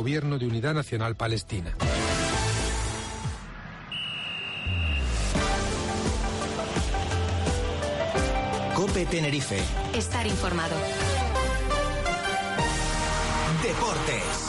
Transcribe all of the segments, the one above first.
Gobierno de Unidad Nacional Palestina. COPE Tenerife. Estar informado. Deportes.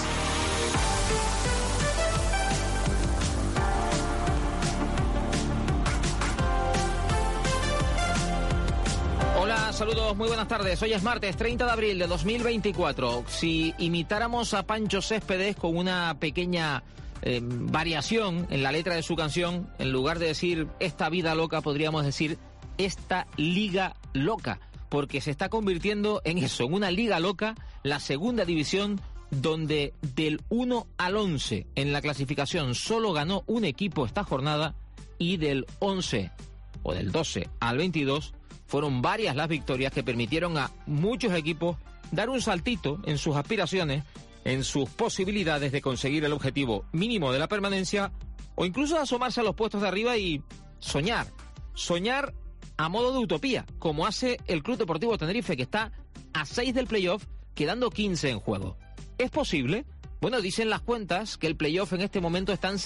Hola, saludos, muy buenas tardes. Hoy es martes 30 de abril de 2024. Si imitáramos a Pancho Céspedes con una pequeña variación en la letra de su canción, en lugar de decir esta vida loca, podríamos decir esta liga loca, porque se está convirtiendo en eso, en una liga loca, la segunda división, donde del 1 al 11 en la clasificación solo ganó un equipo esta jornada, y del 11 o del 12 al 22 fueron varias las victorias que permitieron a muchos equipos dar un saltito en sus aspiraciones, en sus posibilidades de conseguir el objetivo mínimo de la permanencia, o incluso asomarse a los puestos de arriba y soñar a modo de utopía, como hace el Club Deportivo Tenerife, que está a 6 del playoff, quedando 15 en juego. ¿Es posible? Bueno, dicen las cuentas que el playoff en este momento está en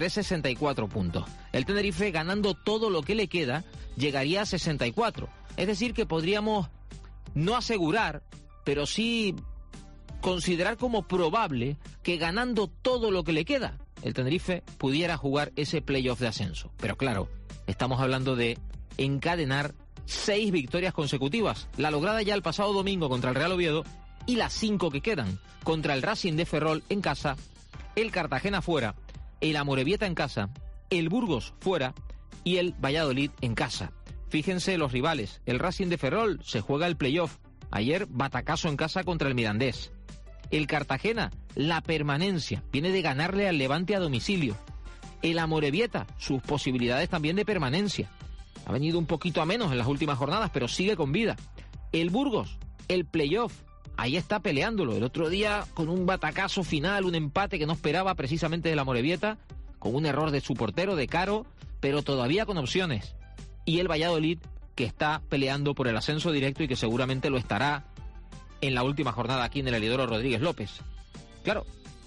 63-64 puntos. El Tenerife, ganando todo lo que le queda, llegaría a 64. Es decir, que podríamos no asegurar, pero sí considerar como probable que ganando todo lo que le queda, el Tenerife pudiera jugar ese playoff de ascenso. Pero claro, estamos hablando de encadenar 6 victorias consecutivas, la lograda ya el pasado domingo contra el Real Oviedo, y las 5 que quedan, contra el Racing de Ferrol en casa, el Cartagena fuera, el Amorebieta en casa, el Burgos fuera y el Valladolid en casa. Fíjense los rivales, el Racing de Ferrol se juega el playoff, ayer batacazo en casa contra el Mirandés. El Cartagena, la permanencia, viene de ganarle al Levante a domicilio. El Amorebieta, sus posibilidades también de permanencia. Ha venido un poquito a menos en las últimas jornadas, pero sigue con vida. El Burgos, el playoff, ahí está peleándolo. El otro día con un batacazo final, un empate que no esperaba precisamente del Amorebieta, con un error de su portero, de Caro, pero todavía con opciones. Y el Valladolid, que está peleando por el ascenso directo y que seguramente lo estará en la última jornada aquí en el Heliodoro Rodríguez López. Claro,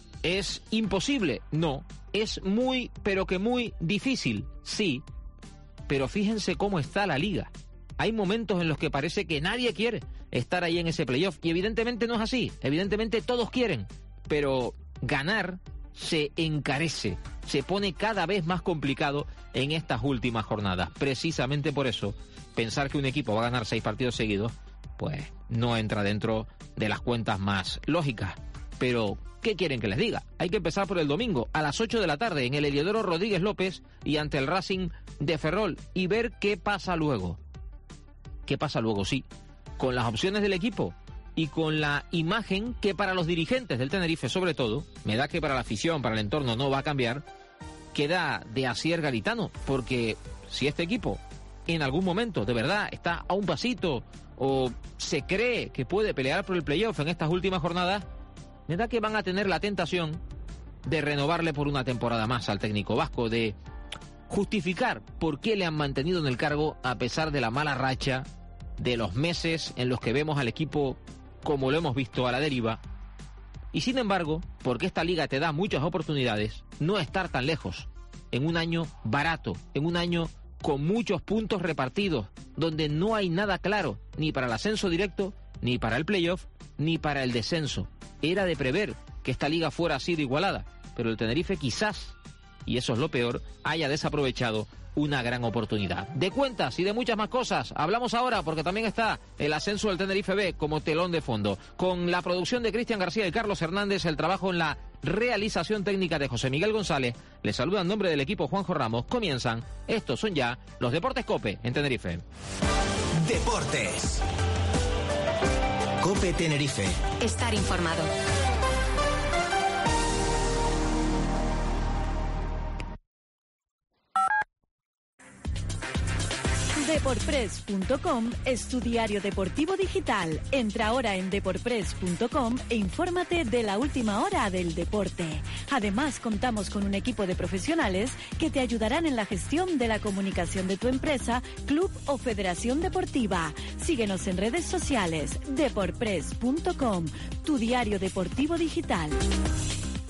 ¿es imposible? No. ¿Es muy, pero que muy difícil? Sí. Pero fíjense cómo está la liga. Hay momentos en los que parece que nadie quiere estar ahí en ese playoff. Y evidentemente no es así. Evidentemente todos quieren. Pero ganar se encarece. Se pone cada vez más complicado en estas últimas jornadas. Precisamente por eso, pensar que un equipo va a ganar 6 partidos seguidos, pues no entra dentro de las cuentas más lógicas. Pero ¿qué quieren que les diga? Hay que empezar por el domingo, a las 8 de la tarde, en el Heliodoro Rodríguez López y ante el Racing de Ferrol, y ver qué pasa luego. ¿Qué pasa luego? Sí, con las opciones del equipo y con la imagen que para los dirigentes del Tenerife, sobre todo, me da que para la afición, para el entorno no va a cambiar, queda de Asier Garitano, porque si este equipo en algún momento de verdad está a un pasito o se cree que puede pelear por el playoff en estas últimas jornadas, me da que van a tener la tentación de renovarle por una temporada más al técnico vasco, de justificar por qué le han mantenido en el cargo a pesar de la mala racha, de los meses en los que vemos al equipo como lo hemos visto a la deriva. Y sin embargo, porque esta liga te da muchas oportunidades, no estar tan lejos, en un año barato, en un año con muchos puntos repartidos, donde no hay nada claro, ni para el ascenso directo, ni para el playoff, ni para el descenso. Era de prever que esta liga fuera así de igualada, pero el Tenerife quizás, y eso es lo peor, haya desaprovechado una gran oportunidad. De cuentas y de muchas más cosas hablamos ahora, porque también está el ascenso del Tenerife B como telón de fondo, con la producción de Cristian García y Carlos Hernández, el trabajo en la realización técnica de José Miguel González. Les saluda en nombre del equipo Juanjo Ramos. Comienzan, estos son ya los Deportes COPE en Tenerife. Deportes COPE Tenerife. Estar informado. Deportpress.com es tu diario deportivo digital. Entra ahora en deportpress.com e infórmate de la última hora del deporte. Además, contamos con un equipo de profesionales que te ayudarán en la gestión de la comunicación de tu empresa, club o federación deportiva. Síguenos en redes sociales. Deportpress.com, tu diario deportivo digital.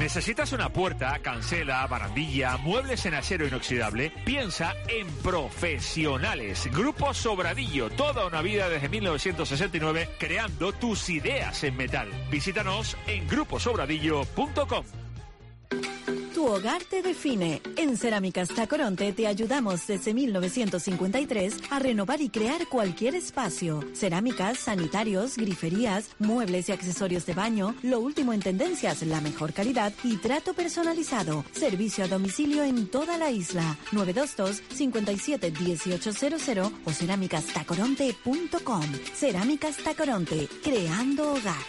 ¿Necesitas una puerta, cancela, barandilla, muebles en acero inoxidable? Piensa en Profesionales. Grupo Sobradillo, toda una vida desde 1969 creando tus ideas en metal. Visítanos en gruposobradillo.com. Tu hogar te define. En Cerámicas Tacoronte te ayudamos desde 1953 a renovar y crear cualquier espacio. Cerámicas, sanitarios, griferías, muebles y accesorios de baño, lo último en tendencias, la mejor calidad y trato personalizado. Servicio a domicilio en toda la isla. 922-57-1800 o cerámicastacoronte.com. Cerámicas Tacoronte, creando hogar.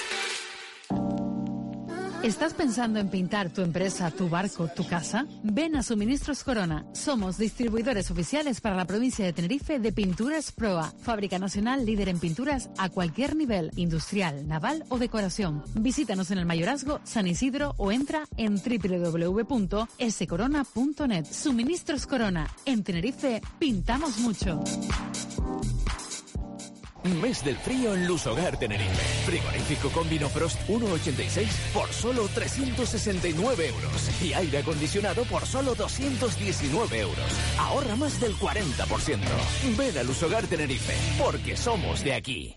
¿Estás pensando en pintar tu empresa, tu barco, tu casa? Ven a Suministros Corona. Somos distribuidores oficiales para la provincia de Tenerife de Pinturas Proa. Fábrica nacional líder en pinturas a cualquier nivel, industrial, naval o decoración. Visítanos en el Mayorazgo, San Isidro o entra en www.scorona.net. Suministros Corona. En Tenerife pintamos mucho. Mes del frío en Lusogar Tenerife. Frigorífico con Vinofrost 1,86 por solo 369 euros. Y aire acondicionado por solo 219 euros. Ahorra más del 40%. Ven a Lusogar Tenerife, porque somos de aquí.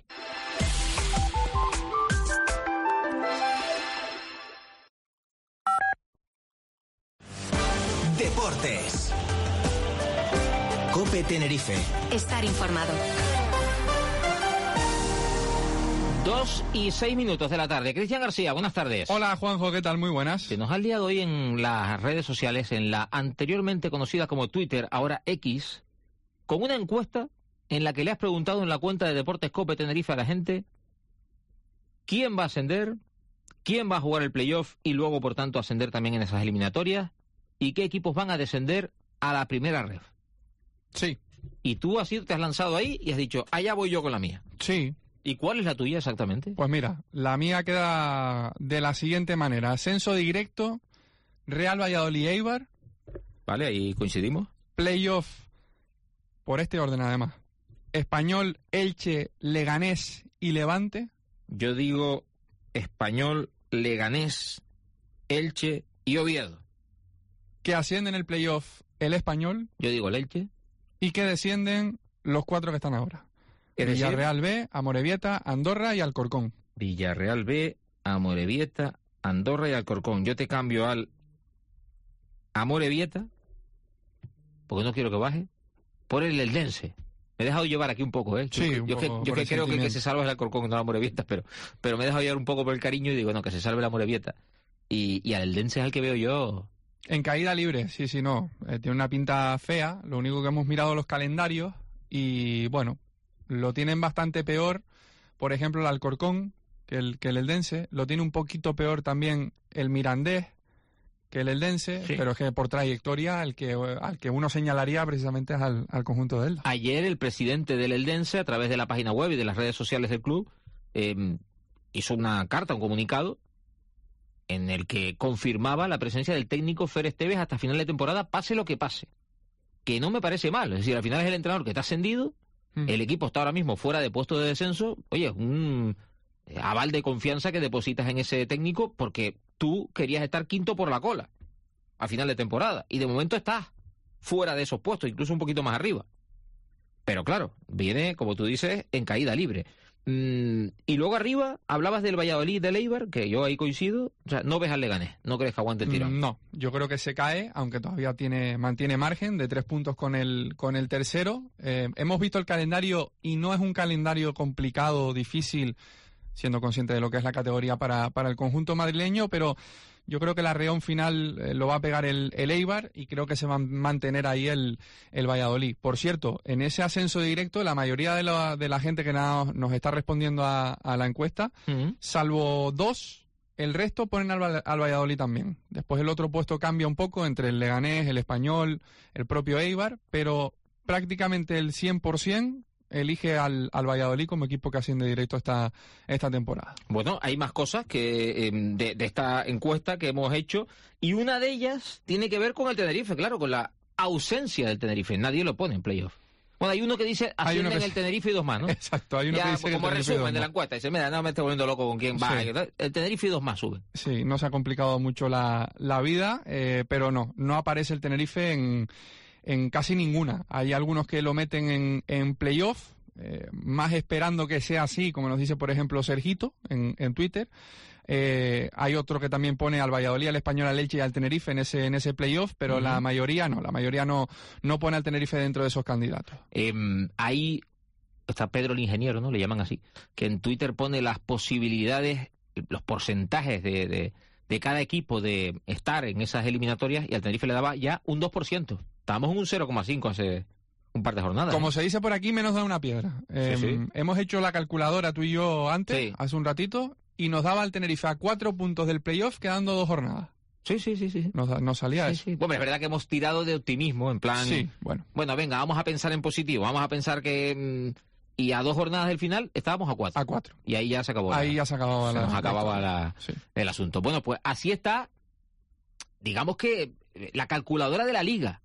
Deportes. COPE Tenerife. Estar informado. 2:06 de la tarde. Cristian García, buenas tardes. Hola, Juanjo, ¿qué tal? Muy buenas. Se nos ha liado hoy en las redes sociales, en la anteriormente conocida como Twitter, ahora X, con una encuesta en la que le has preguntado en la cuenta de Deportes COPE Tenerife a la gente quién va a ascender, quién va a jugar el playoff y luego, por tanto, ascender también en esas eliminatorias y qué equipos van a descender a la primera ref. Sí. Y tú te has lanzado ahí y has dicho, allá voy yo con la mía. Sí. ¿Y cuál es la tuya exactamente? Pues mira, la mía queda de la siguiente manera. Ascenso directo, Real Valladolid Eibar. Vale, ahí coincidimos. Playoff, por este orden además. Español, Elche, Leganés y Levante. Yo digo Español, Leganés, Elche y Oviedo. Que ascienden el playoff el Español. Yo digo el Elche. Y que descienden los 4 que están ahora. Es decir, Villarreal B, Amorebieta, Andorra y Alcorcón. Villarreal B, Amorebieta, Andorra y Alcorcón. Yo te cambio al Amorebieta, porque no quiero que baje, por el Eldense. Me he dejado llevar aquí un poco, ¿eh? Sí, yo que creo que el que se salva es el Alcorcón, no la Amorebieta, pero me he dejado llevar un poco por el cariño y digo, no, que se salve la Amorebieta. Y al Eldense es el que veo yo. En caída libre, sí, no. Tiene una pinta fea. Lo único que hemos mirado los calendarios y, bueno, lo tienen bastante peor, por ejemplo, el Alcorcón, que el Eldense. Lo tiene un poquito peor también el Mirandés que el Eldense, sí. Pero es que por trayectoria al que uno señalaría precisamente es al conjunto de él. Ayer el presidente del Eldense, a través de la página web y de las redes sociales del club, hizo una carta, un comunicado, en el que confirmaba la presencia del técnico Fer Esteves hasta final de temporada, pase lo que pase. Que no me parece mal, es decir, al final es el entrenador que está ascendido. El equipo está ahora mismo fuera de puesto de descenso. Oye, un aval de confianza que depositas en ese técnico porque tú querías estar quinto por la cola a final de temporada. Y de momento estás fuera de esos puestos, incluso un poquito más arriba. Pero claro, viene, como tú dices, en caída libre. Y luego arriba hablabas del Valladolid, del Eibar, que yo ahí coincido. O sea, no ves al Leganés, no crees que aguante el tirón. No, yo creo que se cae, aunque todavía mantiene margen de 3 puntos con el tercero. Hemos visto el calendario y no es un calendario complicado, difícil, siendo consciente de lo que es la categoría para el conjunto madrileño, pero yo creo que la arreón final lo va a pegar el Eibar y creo que se va a mantener ahí el Valladolid. Por cierto, en ese ascenso directo, la mayoría de la gente que nos está respondiendo a la encuesta, salvo 2, el resto ponen al Valladolid también. Después el otro puesto cambia un poco entre el Leganés, el Español, el propio Eibar, pero prácticamente el 100% elige al Valladolid como equipo que asciende directo esta temporada. Bueno, hay más cosas que de esta encuesta que hemos hecho y una de ellas tiene que ver con el Tenerife, claro, con la ausencia del Tenerife. Nadie lo pone en playoff. Bueno, hay uno que dice ascienden el Tenerife y 2 más, ¿no? Exacto, hay uno que dice como resumen de la encuesta. Dice, mira, no me estoy volviendo loco con quién va. Sí. El Tenerife y 2 más sube. Sí, no se ha complicado mucho la vida, pero no aparece el Tenerife en casi ninguna. Hay algunos que lo meten en playoff, más esperando que sea así, como nos dice, por ejemplo, Sergito en Twitter. Hay otro que también pone al Valladolid, al Español, al Elche y al Tenerife en ese playoff, pero la mayoría no pone al Tenerife dentro de esos candidatos. Ahí está Pedro el Ingeniero, ¿no? Le llaman así, que en Twitter pone las posibilidades, los porcentajes de cada equipo de estar en esas eliminatorias, y al Tenerife le daba ya un 2%. Estábamos en un 0,5 hace un par de jornadas. Como se dice por aquí, menos da una piedra. Sí. Hemos hecho la calculadora tú y yo antes, hace un ratito, y nos daba el Tenerife a 4 puntos del playoff quedando 2 jornadas. Sí. Nos salía eso. Sí. Bueno, es verdad que hemos tirado de optimismo, en plan... Sí, bueno. Bueno, venga, vamos a pensar en positivo, vamos a pensar que... y a 2 jornadas del final estábamos a 4. A 4. Y ahí ya se acabó. Nos acababa el asunto. Bueno, pues así está, digamos que la calculadora de la liga.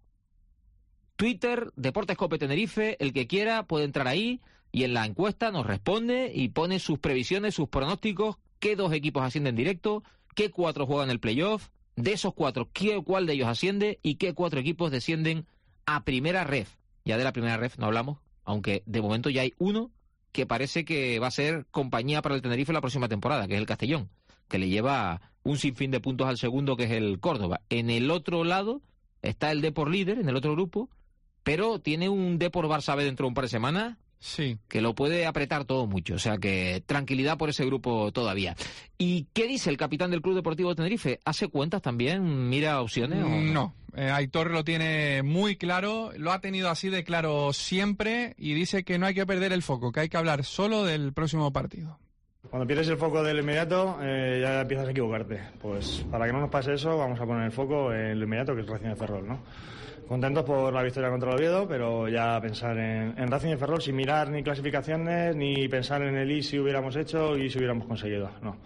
Twitter, Deportes Cope Tenerife, el que quiera puede entrar ahí y en la encuesta nos responde y pone sus previsiones, sus pronósticos, qué 2 equipos ascienden directo, qué 4 juegan el playoff, de esos 4, cuál de ellos asciende y qué 4 equipos descienden a primera ref. Ya de la primera ref no hablamos, aunque de momento ya hay uno que parece que va a ser compañía para el Tenerife la próxima temporada, que es el Castellón, que le lleva un sinfín de puntos al segundo, que es el Córdoba. En el otro lado está el Depor líder, en el otro grupo, pero tiene un Depor Barça B dentro de un par de semanas, sí, que lo puede apretar todo mucho. O sea que tranquilidad por ese grupo todavía. ¿Y qué dice el capitán del Club Deportivo Tenerife? ¿Hace cuentas también? ¿Mira opciones? No, Aitor lo tiene muy claro, lo ha tenido así de claro siempre y dice que no hay que perder el foco, que hay que hablar solo del próximo partido. Cuando pierdes el foco del inmediato, ya empiezas a equivocarte. Pues para que no nos pase eso, vamos a poner el foco en lo inmediato, que es Racing de Ferrol, ¿no? Contentos por la victoria contra el Oviedo, pero ya pensar en Racing de Ferrol sin mirar ni clasificaciones, ni pensar en el y si hubiéramos hecho y si hubiéramos conseguido.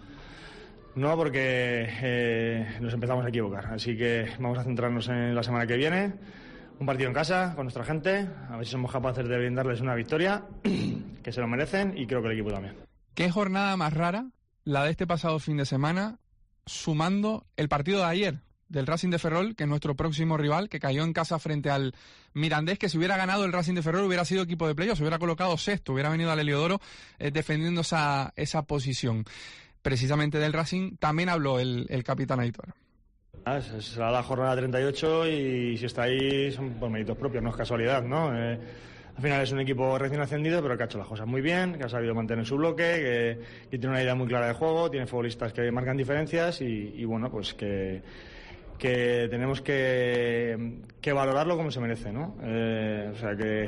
No, porque nos empezamos a equivocar. Así que vamos a centrarnos en la semana que viene. Un partido en casa, con nuestra gente. A ver si somos capaces de brindarles una victoria, que se lo merecen, y creo que el equipo también. ¿Qué jornada más rara la de este pasado fin de semana, sumando el partido de ayer del Racing de Ferrol, que es nuestro próximo rival, que cayó en casa frente al Mirandés, que si hubiera ganado el Racing de Ferrol hubiera sido equipo de playoff, se hubiera colocado sexto, hubiera venido al Heliodoro defendiendo esa posición. Precisamente del Racing también habló el capitán Aitor. Será la jornada 38 y si está ahí son por méritos propios, no es casualidad, ¿no? Al final es un equipo recién ascendido, pero que ha hecho las cosas muy bien, que ha sabido mantener su bloque, que tiene una idea muy clara de juego, tiene futbolistas que marcan diferencias y bueno, pues que tenemos que valorarlo como se merece, ¿no? O sea que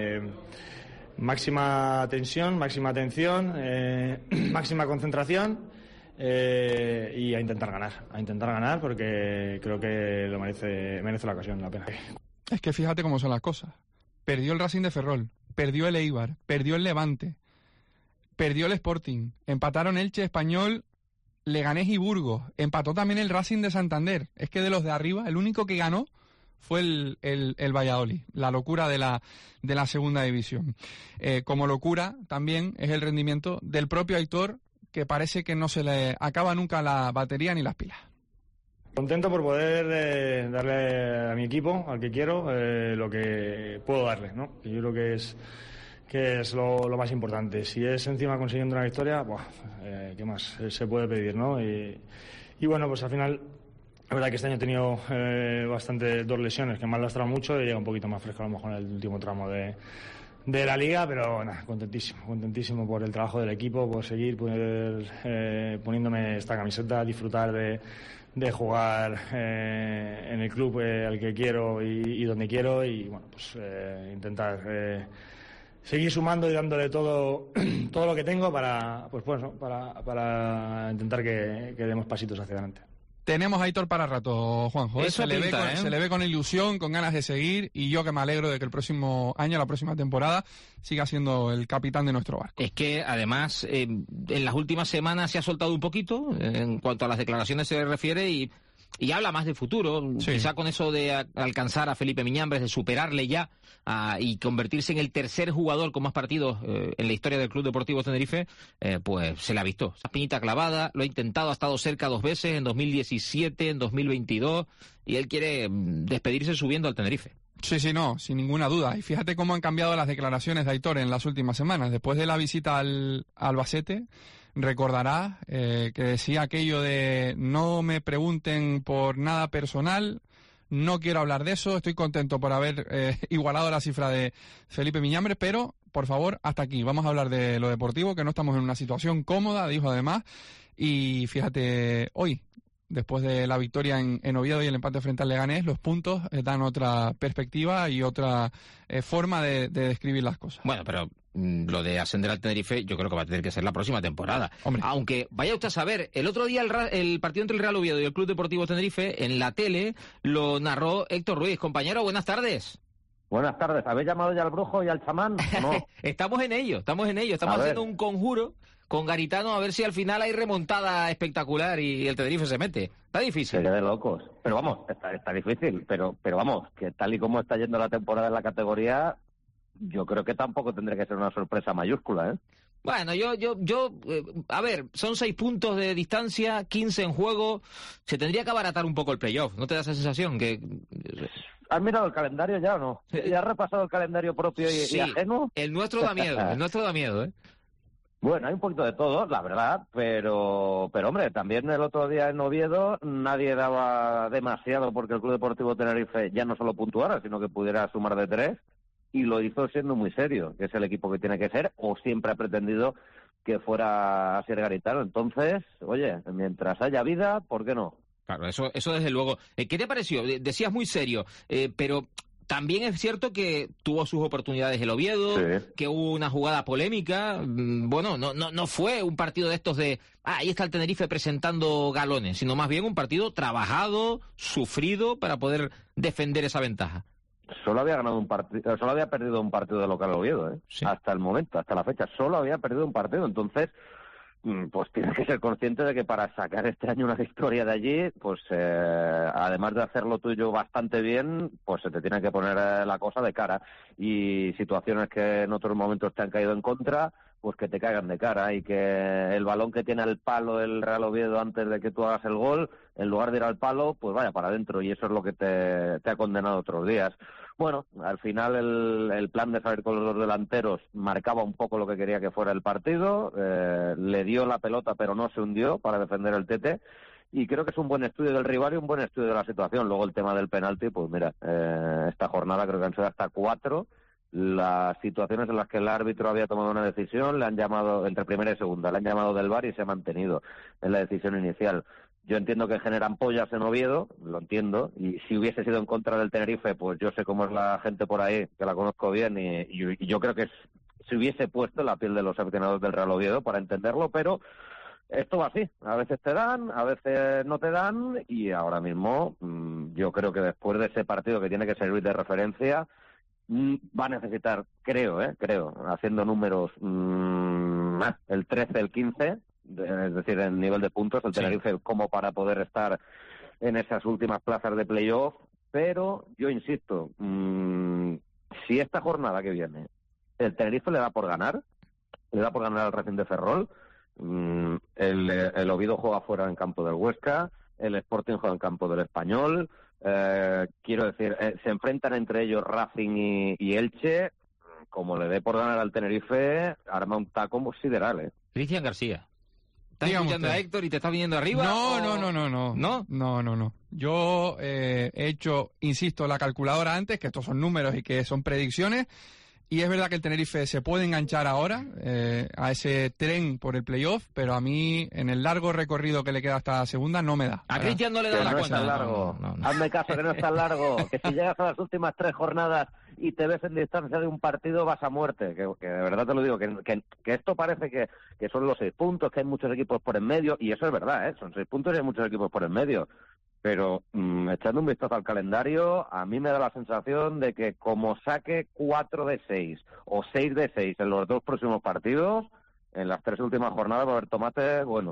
máxima tensión, máxima atención, máxima concentración y a intentar ganar porque creo que lo merece la ocasión, la pena. Es que fíjate cómo son las cosas. Perdió el Racing de Ferrol, perdió el Eibar, perdió el Levante, perdió el Sporting, empataron Elche, Español, Leganés y Burgos, empató también el Racing de Santander. Es que de los de arriba, el único que ganó fue el Valladolid, la locura de la segunda división. Como locura también es el rendimiento del propio Aitor, que parece que no se le acaba nunca la batería ni las pilas. Contento por poder darle a mi equipo, al que quiero, lo que puedo darle, ¿no? Yo creo que es lo más importante. Si es encima consiguiendo una victoria, ¿qué más se puede pedir, no? Y bueno, pues al final, la verdad que este año he tenido dos lesiones que me han lastrado mucho y llega un poquito más fresco a lo mejor en el último tramo de la liga, pero nada, contentísimo por el trabajo del equipo, por seguir poniéndome esta camiseta, disfrutar de jugar en el club al que quiero y donde quiero y bueno, pues intentar seguir sumando y dándole todo lo que tengo para intentar que demos pasitos hacia adelante. Tenemos a Aitor para rato, Juanjo. Se le ve con ilusión, con ganas de seguir, y yo que me alegro de que el próximo año, la próxima temporada, siga siendo el capitán de nuestro barco. Es que, además, en las últimas semanas se ha soltado un poquito, en cuanto a las declaraciones se refiere, y y habla más de futuro, quizá con eso de alcanzar a Felipe Miñambres, de superarle ya y convertirse en el tercer jugador con más partidos en la historia del Club Deportivo Tenerife, pues se le ha visto. Esa espinita clavada, lo ha intentado, ha estado cerca 2 veces, en 2017, en 2022, y él quiere despedirse subiendo al Tenerife. Sí, no, sin ninguna duda. Y fíjate cómo han cambiado las declaraciones de Aitor en las últimas semanas. Después de la visita al Albacete, recordarás que decía aquello de no me pregunten por nada personal, no quiero hablar de eso, estoy contento por haber igualado la cifra de Felipe Miñambres, pero por favor, hasta aquí. Vamos a hablar de lo deportivo, que no estamos en una situación cómoda, dijo además. Y fíjate, hoy, después de la victoria en Oviedo y el empate frente al Leganés, los puntos dan otra perspectiva y otra forma de describir las cosas. Bueno, pero lo de ascender al Tenerife yo creo que va a tener que ser la próxima temporada. Hombre. Aunque vaya usted a saber, el otro día el partido entre el Real Oviedo y el Club Deportivo Tenerife en la tele lo narró Héctor Ruiz. Compañero, buenas tardes. Buenas tardes. ¿Habéis llamado ya al brujo y al chamán o no? Estamos en ello. Estamos haciendo un conjuro con Garitano a ver si al final hay remontada espectacular y el Tenerife se mete. Está difícil. Se de locos. Pero vamos, está difícil. Pero vamos, que tal y como está yendo la temporada en la categoría, yo creo que tampoco tendría que ser una sorpresa mayúscula, ¿eh? Bueno, a ver, son 6 puntos de distancia, 15 en juego. Se tendría que abaratar un poco el playoff. ¿No te da esa sensación que...? ¿Has mirado el calendario ya o no? ¿Ya has repasado el calendario propio y ajeno? El nuestro da miedo, ¿eh? Bueno, hay un poquito de todo, la verdad, pero hombre, también el otro día en Oviedo nadie daba demasiado porque el Club Deportivo Tenerife ya no solo puntuara, sino que pudiera sumar de 3, y lo hizo siendo muy serio, que es el equipo que tiene que ser, o siempre ha pretendido que fuera a ser Garitano. Entonces, oye, mientras haya vida, ¿por qué no? Claro, eso desde luego. ¿Qué te pareció? Decías muy serio, pero también es cierto que tuvo sus oportunidades el Oviedo, sí, que hubo una jugada polémica. Bueno, no fue un partido de estos de ahí está el Tenerife presentando galones, sino más bien un partido trabajado, sufrido para poder defender esa ventaja. Solo había perdido un partido de local Oviedo, ¿eh? Sí. Hasta el momento, hasta la fecha, solo había perdido un partido. Entonces, pues tienes que ser consciente de que para sacar este año una victoria de allí, pues además de hacerlo tuyo bastante bien, pues se te tiene que poner la cosa de cara. Y situaciones que en otros momentos te han caído en contra, pues que te caigan de cara, y que el balón que tiene al palo el Real Oviedo antes de que tú hagas el gol, en lugar de ir al palo, pues vaya para adentro, y eso es lo que te ha condenado otros días. Bueno, al final el plan de salir con los dos delanteros marcaba un poco lo que quería que fuera el partido, le dio la pelota pero no se hundió para defender el Tete, y creo que es un buen estudio del rival y un buen estudio de la situación. Luego el tema del penalti, pues mira, esta jornada creo que han sido hasta 4 las situaciones en las que el árbitro había tomado una decisión, le han llamado, entre primera y segunda, le han llamado del VAR y se ha mantenido en la decisión inicial. Yo entiendo que generan pollas en Oviedo, lo entiendo, y si hubiese sido en contra del Tenerife, pues yo sé cómo es la gente por ahí, que la conozco bien, y yo creo que se hubiese puesto en la piel de los aficionados del Real Oviedo para entenderlo, pero esto va así, a veces te dan, a veces no te dan, y ahora mismo yo creo que después de ese partido que tiene que servir de referencia, va a necesitar, creo, haciendo números, el 13, el 15, es decir, en nivel de puntos, el Tenerife, sí, como para poder estar en esas últimas plazas de playoff. Pero yo insisto, si esta jornada que viene el Tenerife le da por ganar al Racing de Ferrol, el Oviedo juega fuera en campo del Huesca, el Sporting juega en campo del Español, quiero decir, se enfrentan entre ellos Racing y Elche. Como le dé por ganar al Tenerife, arma un taco sideral, ¿eh? Cristian García, ¿estás escuchando a Héctor y te está viniendo arriba? No. Yo he hecho, insisto, la calculadora antes, que estos son números y que son predicciones, y es verdad que el Tenerife se puede enganchar ahora a ese tren por el playoff, pero a mí, en el largo recorrido que le queda hasta la segunda, no me da. A Cristian no le da la cuenta. Que no es tan largo. No. Hazme caso, que no es tan largo. Que si llegas a las últimas 3 jornadas y te ves en distancia de un partido, vas a muerte. Que de verdad te lo digo, que esto parece que son los 6 puntos, que hay muchos equipos por en medio, y eso es verdad, son 6 puntos y hay muchos equipos por en medio. Pero echando un vistazo al calendario, a mí me da la sensación de que como saque 4 de 6 o 6 de 6 en los 2 próximos partidos, en las 3 últimas jornadas va a haber tomate, bueno.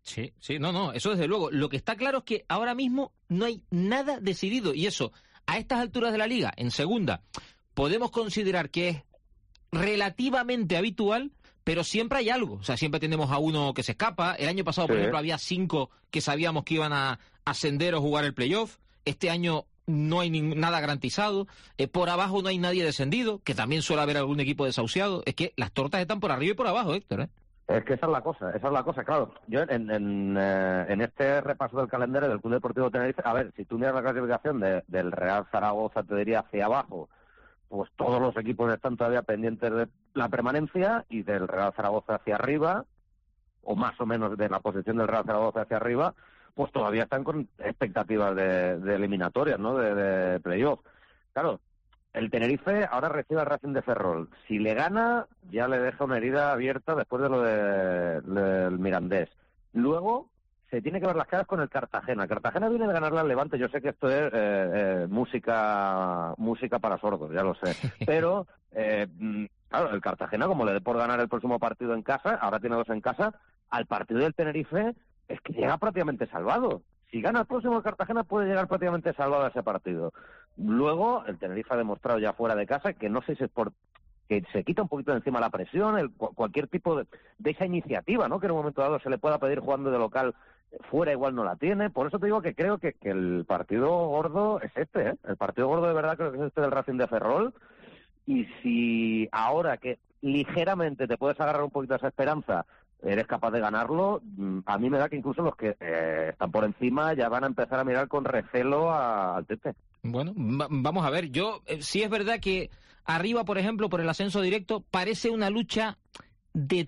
Sí, no, eso desde luego. Lo que está claro es que ahora mismo no hay nada decidido, y eso, a estas alturas de la Liga, en segunda, podemos considerar que es relativamente habitual, pero siempre hay algo. O sea, siempre tenemos a uno que se escapa. El año pasado, por ejemplo, había 5 que sabíamos que iban a ascender o jugar el playoff. Este año no hay nada garantizado. Por abajo no hay nadie descendido, que también suele haber algún equipo desahuciado. Es que las tortas están por arriba y por abajo, Héctor, ¿eh? Es que esa es la cosa, claro. Yo en este repaso del calendario del Club Deportivo Tenerife, a ver, si tú miras la clasificación del Real Zaragoza, te diría hacia abajo, pues todos los equipos están todavía pendientes de la permanencia, y del Real Zaragoza hacia arriba, o más o menos de la posición del Real Zaragoza hacia arriba, pues todavía están con expectativas de eliminatorias, ¿no? De playoff. Claro, el Tenerife ahora recibe al Racing de Ferrol. Si le gana, ya le deja una herida abierta después de lo del Mirandés. Luego se tiene que ver las caras con el Cartagena. Cartagena viene de ganarle al Levante. Yo sé que esto es música para sordos, ya lo sé. Pero, claro, el Cartagena, como le dé por ganar el próximo partido en casa, ahora tiene 2 en casa, al partido del Tenerife es que llega prácticamente salvado. Si gana el próximo, el Cartagena puede llegar prácticamente salvado a ese partido. Luego, el Tenerife ha demostrado ya fuera de casa que no sé si es por que se quita un poquito de encima la presión, cualquier tipo de esa iniciativa, ¿no? Que en un momento dado se le pueda pedir jugando de local, fuera igual no la tiene. Por eso te digo que creo que el partido gordo es este, ¿eh? El partido gordo de verdad creo que es este del Racing de Ferrol. Y si ahora que ligeramente te puedes agarrar un poquito de esa esperanza, eres capaz de ganarlo, a mí me da que incluso los que están por encima ya van a empezar a mirar con recelo al Tete. Bueno, vamos a ver. Yo sí es verdad que arriba, por ejemplo, por el ascenso directo, parece una lucha de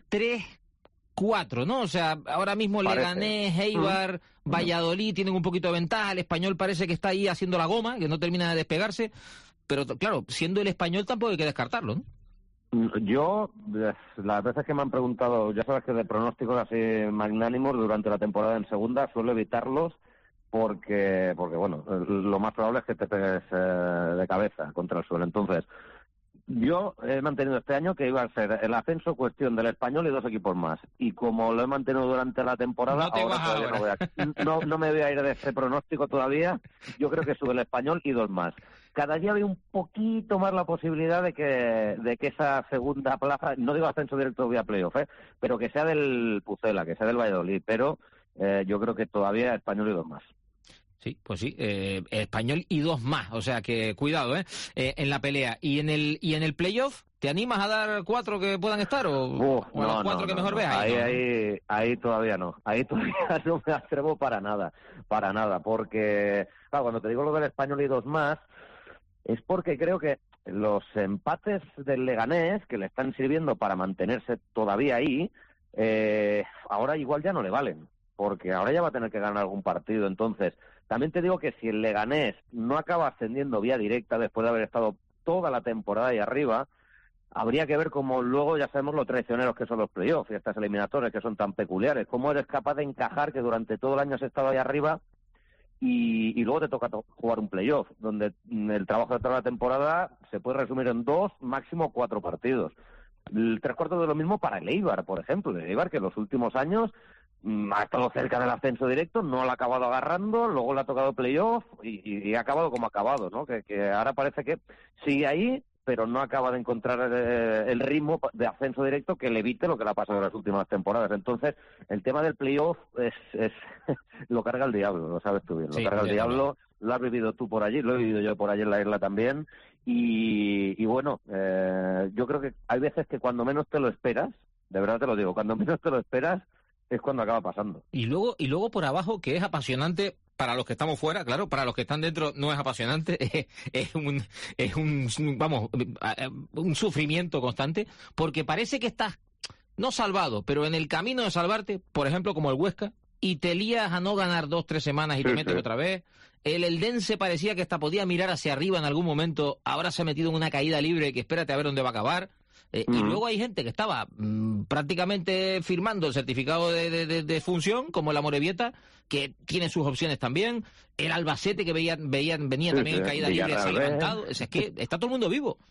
3-4, ¿no? O sea, ahora mismo Leganés, Eibar, Valladolid tienen un poquito de ventaja. El Español parece que está ahí haciendo la goma, que no termina de despegarse. Pero claro, siendo el Español tampoco hay que descartarlo, ¿no? Yo, las veces que me han preguntado, ya sabes que de pronósticos así magnánimos durante la temporada en segunda, suelo evitarlos porque bueno, lo más probable es que te pegues de cabeza contra el suelo. Entonces, yo he mantenido este año que iba a ser el ascenso cuestión del Español y 2 equipos más. Y como lo he mantenido durante la temporada, no me voy a ir de ese pronóstico todavía. Yo creo que sube el Español y 2 más. Cada día veo un poquito más la posibilidad de que esa segunda plaza, no digo ascenso directo vía playoff, pero que sea del Pucela, que sea del Valladolid. Pero yo creo que todavía Español y 2 más. Sí, pues sí, Español y 2 más, o sea que cuidado, en la pelea. ¿Y en el playoff te animas a dar 4 que puedan estar o los 4 que mejor veas? Ahí todavía no, ahí todavía no me atrevo para nada, porque claro, cuando te digo lo del Español y 2 más, es porque creo que los empates del Leganés, que le están sirviendo para mantenerse todavía ahí, ahora igual ya no le valen, porque ahora ya va a tener que ganar algún partido. Entonces, también te digo que si el Leganés no acaba ascendiendo vía directa después de haber estado toda la temporada ahí arriba, habría que ver cómo luego ya sabemos lo traicioneros que son los playoffs y estas eliminatorias que son tan peculiares. Cómo eres capaz de encajar que durante todo el año has estado ahí arriba y luego te toca jugar un playoff, donde el trabajo de toda la temporada se puede resumir en 2, máximo 4 partidos. El 3/4 de lo mismo para el Eibar, por ejemplo. El Eibar que en los últimos años ha estado cerca del ascenso directo, no lo ha acabado agarrando, luego le ha tocado playoff y ha acabado como ha acabado, ¿no? Que ahora parece que sigue ahí, pero no acaba de encontrar el ritmo de ascenso directo que le evite lo que le ha pasado en las últimas temporadas. Entonces, el tema del playoff es lo carga el diablo, lo sabes tú bien, lo carga el diablo, lo has vivido tú por allí, lo he vivido yo por allí en la isla también, y bueno, yo creo que hay veces que cuando menos te lo esperas, de verdad te lo digo, cuando menos te lo esperas, es cuando acaba pasando. Y luego por abajo, que es apasionante para los que estamos fuera, claro, para los que están dentro no es apasionante, es un sufrimiento constante, porque parece que estás no salvado, pero en el camino de salvarte, por ejemplo, como el Huesca, y te lías a no ganar 2-3 semanas y te metes otra vez. El Eldense parecía que hasta podía mirar hacia arriba en algún momento, ahora se ha metido en una caída libre que espérate a ver dónde va a acabar. Y luego hay gente que estaba prácticamente firmando el certificado de función, como el Amorebieta, que tiene sus opciones también. El Albacete, que venía también en caída libre, se ha levantado. Es que está todo el mundo vivo.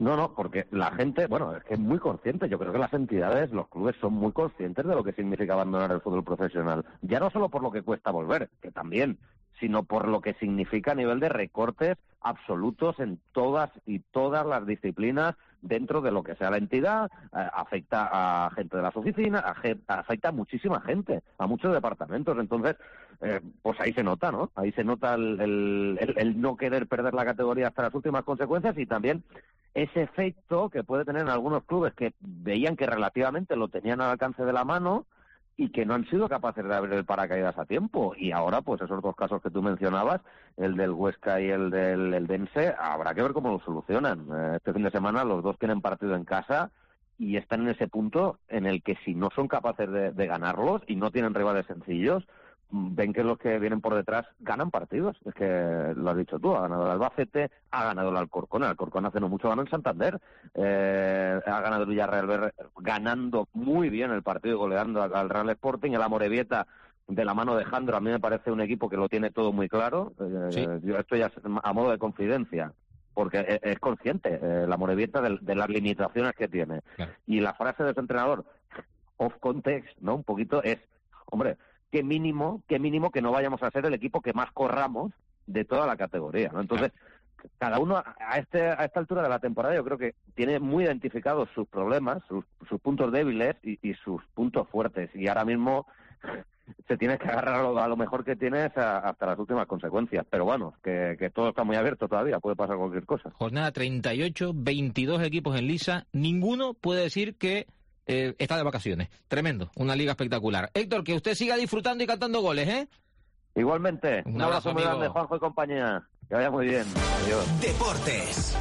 No, porque la gente, bueno, es que es muy consciente. Yo creo que las entidades, los clubes son muy conscientes de lo que significa abandonar el fútbol profesional. Ya no solo por lo que cuesta volver, que también, sino por lo que significa a nivel de recortes absolutos en todas las disciplinas dentro de lo que sea la entidad. Afecta a gente de las oficinas, afecta a muchísima gente, a muchos departamentos. Entonces, pues ahí se nota, ¿no? Ahí se nota el no querer perder la categoría hasta las últimas consecuencias, y también ese efecto que puede tener en algunos clubes que veían que relativamente lo tenían al alcance de la mano y que no han sido capaces de abrir el paracaídas a tiempo. Y ahora, pues esos dos casos que tú mencionabas, el del Huesca y el del Eldense, habrá que ver cómo lo solucionan. Este fin de semana los dos tienen partido en casa y están en ese punto en el que si no son capaces de ganarlos y no tienen rivales sencillos, ven que los que vienen por detrás ganan partidos. Es que lo has dicho tú, ha ganado el Albacete, ha ganado el Alcorcón hace no mucho ganó en Santander, ha ganado el Villarreal ganando muy bien el partido y goleando al Real Sporting, el Amorebieta de la mano de Jandro, a mí me parece un equipo que lo tiene todo muy claro. Sí. Yo esto ya a modo de confidencia, porque es consciente la Amorebieta de las limitaciones que tiene. Claro. Y la frase de su entrenador, off context, ¿no? Un poquito es, hombre, qué mínimo que no vayamos a ser el equipo que más corramos de toda la categoría, ¿no? Entonces, cada uno a esta altura de la temporada yo creo que tiene muy identificados sus problemas, sus puntos débiles y sus puntos fuertes, y ahora mismo se tiene que agarrar a lo mejor que tienes hasta las últimas consecuencias. Pero bueno, que todo está muy abierto todavía, puede pasar cualquier cosa. Jornada 38, 22 equipos en liza, ninguno puede decir que está de vacaciones. Tremendo, una liga espectacular. Héctor, que usted siga disfrutando y cantando goles, ¿eh? Igualmente, un abrazo muy grande, Juanjo y compañía. Que vaya muy bien. Adiós. Deportes.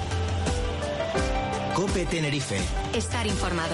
COPE Tenerife. Estar informado.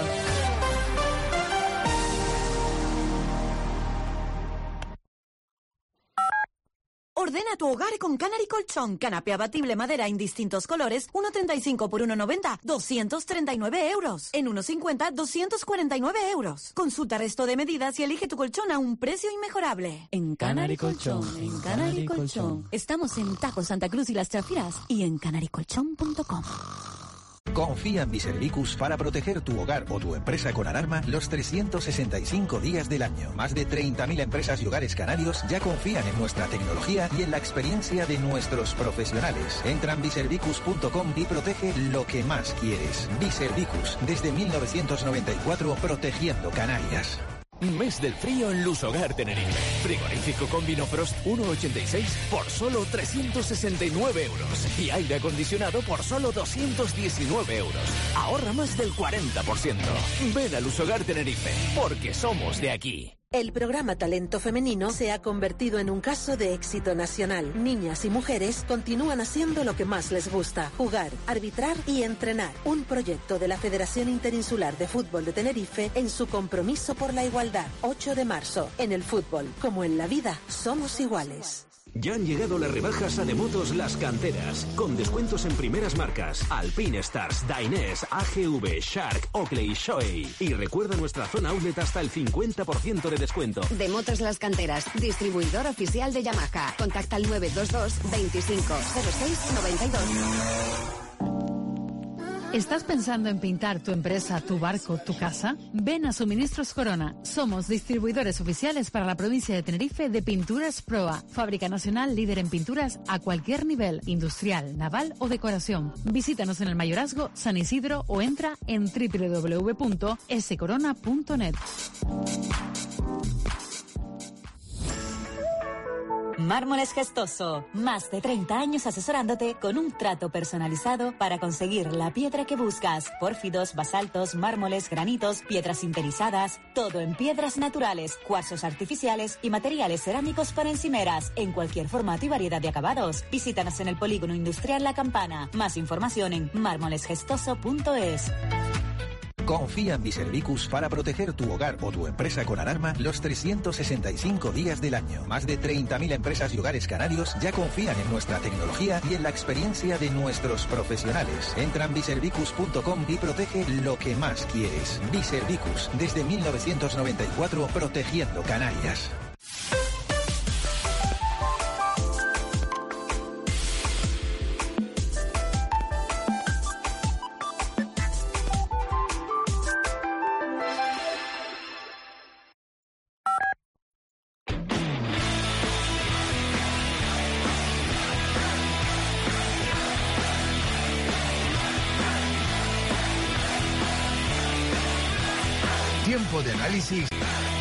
Ordena tu hogar con Canary Colchón. Canapé abatible madera en distintos colores, 1,35 por 1,90, 239 euros. En 1,50, 249 euros. Consulta resto de medidas y elige tu colchón a un precio inmejorable. En Canary Colchón, en Canary Colchón. Estamos en Tajo, Santa Cruz y Las Chafiras y en canarycolchón.com. Confía en Biservicus para proteger tu hogar o tu empresa con alarma los 365 días del año. Más de 30.000 empresas y hogares canarios ya confían en nuestra tecnología y en la experiencia de nuestros profesionales. Entra en biservicus.com y protege lo que más quieres. Biservicus, desde 1994, protegiendo Canarias. Mes del frío en Lusogar Tenerife. Frigorífico con Vinofrost 1,86 por solo 369 euros. Y aire acondicionado por solo 219 euros. Ahorra más del 40%. Ven a Lusogar Tenerife, porque somos de aquí. El programa Talento Femenino se ha convertido en un caso de éxito nacional. Niñas y mujeres continúan haciendo lo que más les gusta: jugar, arbitrar y entrenar. Un proyecto de la Federación Interinsular de Fútbol de Tenerife en su compromiso por la igualdad. 8 de marzo. En el fútbol, como en la vida, somos iguales. Ya han llegado las rebajas a Demotos Las Canteras, con descuentos en primeras marcas: Alpine Stars, Dainese, AGV, Shark, Oakley, Shoei. Y recuerda nuestra zona outlet hasta el 50% de descuento. Demotos Las Canteras, distribuidor oficial de Yamaha. Contacta al 922 25 06 92. ¿Estás pensando en pintar tu empresa, tu barco, tu casa? Ven a Suministros Corona. Somos distribuidores oficiales para la provincia de Tenerife de Pinturas Proa. Fábrica nacional líder en pinturas a cualquier nivel, industrial, naval o decoración. Visítanos en el Mayorazgo, San Isidro o entra en www.scorona.net. Mármoles Gestoso. Más de 30 años asesorándote con un trato personalizado para conseguir la piedra que buscas. Pórfidos, basaltos, mármoles, granitos, piedras sinterizadas. Todo en piedras naturales, cuarzos artificiales y materiales cerámicos para encimeras. En cualquier formato y variedad de acabados. Visítanos en el Polígono Industrial La Campana. Más información en mármolesgestoso.es. Confía en Biservicus para proteger tu hogar o tu empresa con alarma los 365 días del año. Más de 30.000 empresas y hogares canarios ya confían en nuestra tecnología y en la experiencia de nuestros profesionales. Entra en biservicus.com y protege lo que más quieres. Biservicus, desde 1994, protegiendo Canarias. Tiempo de análisis.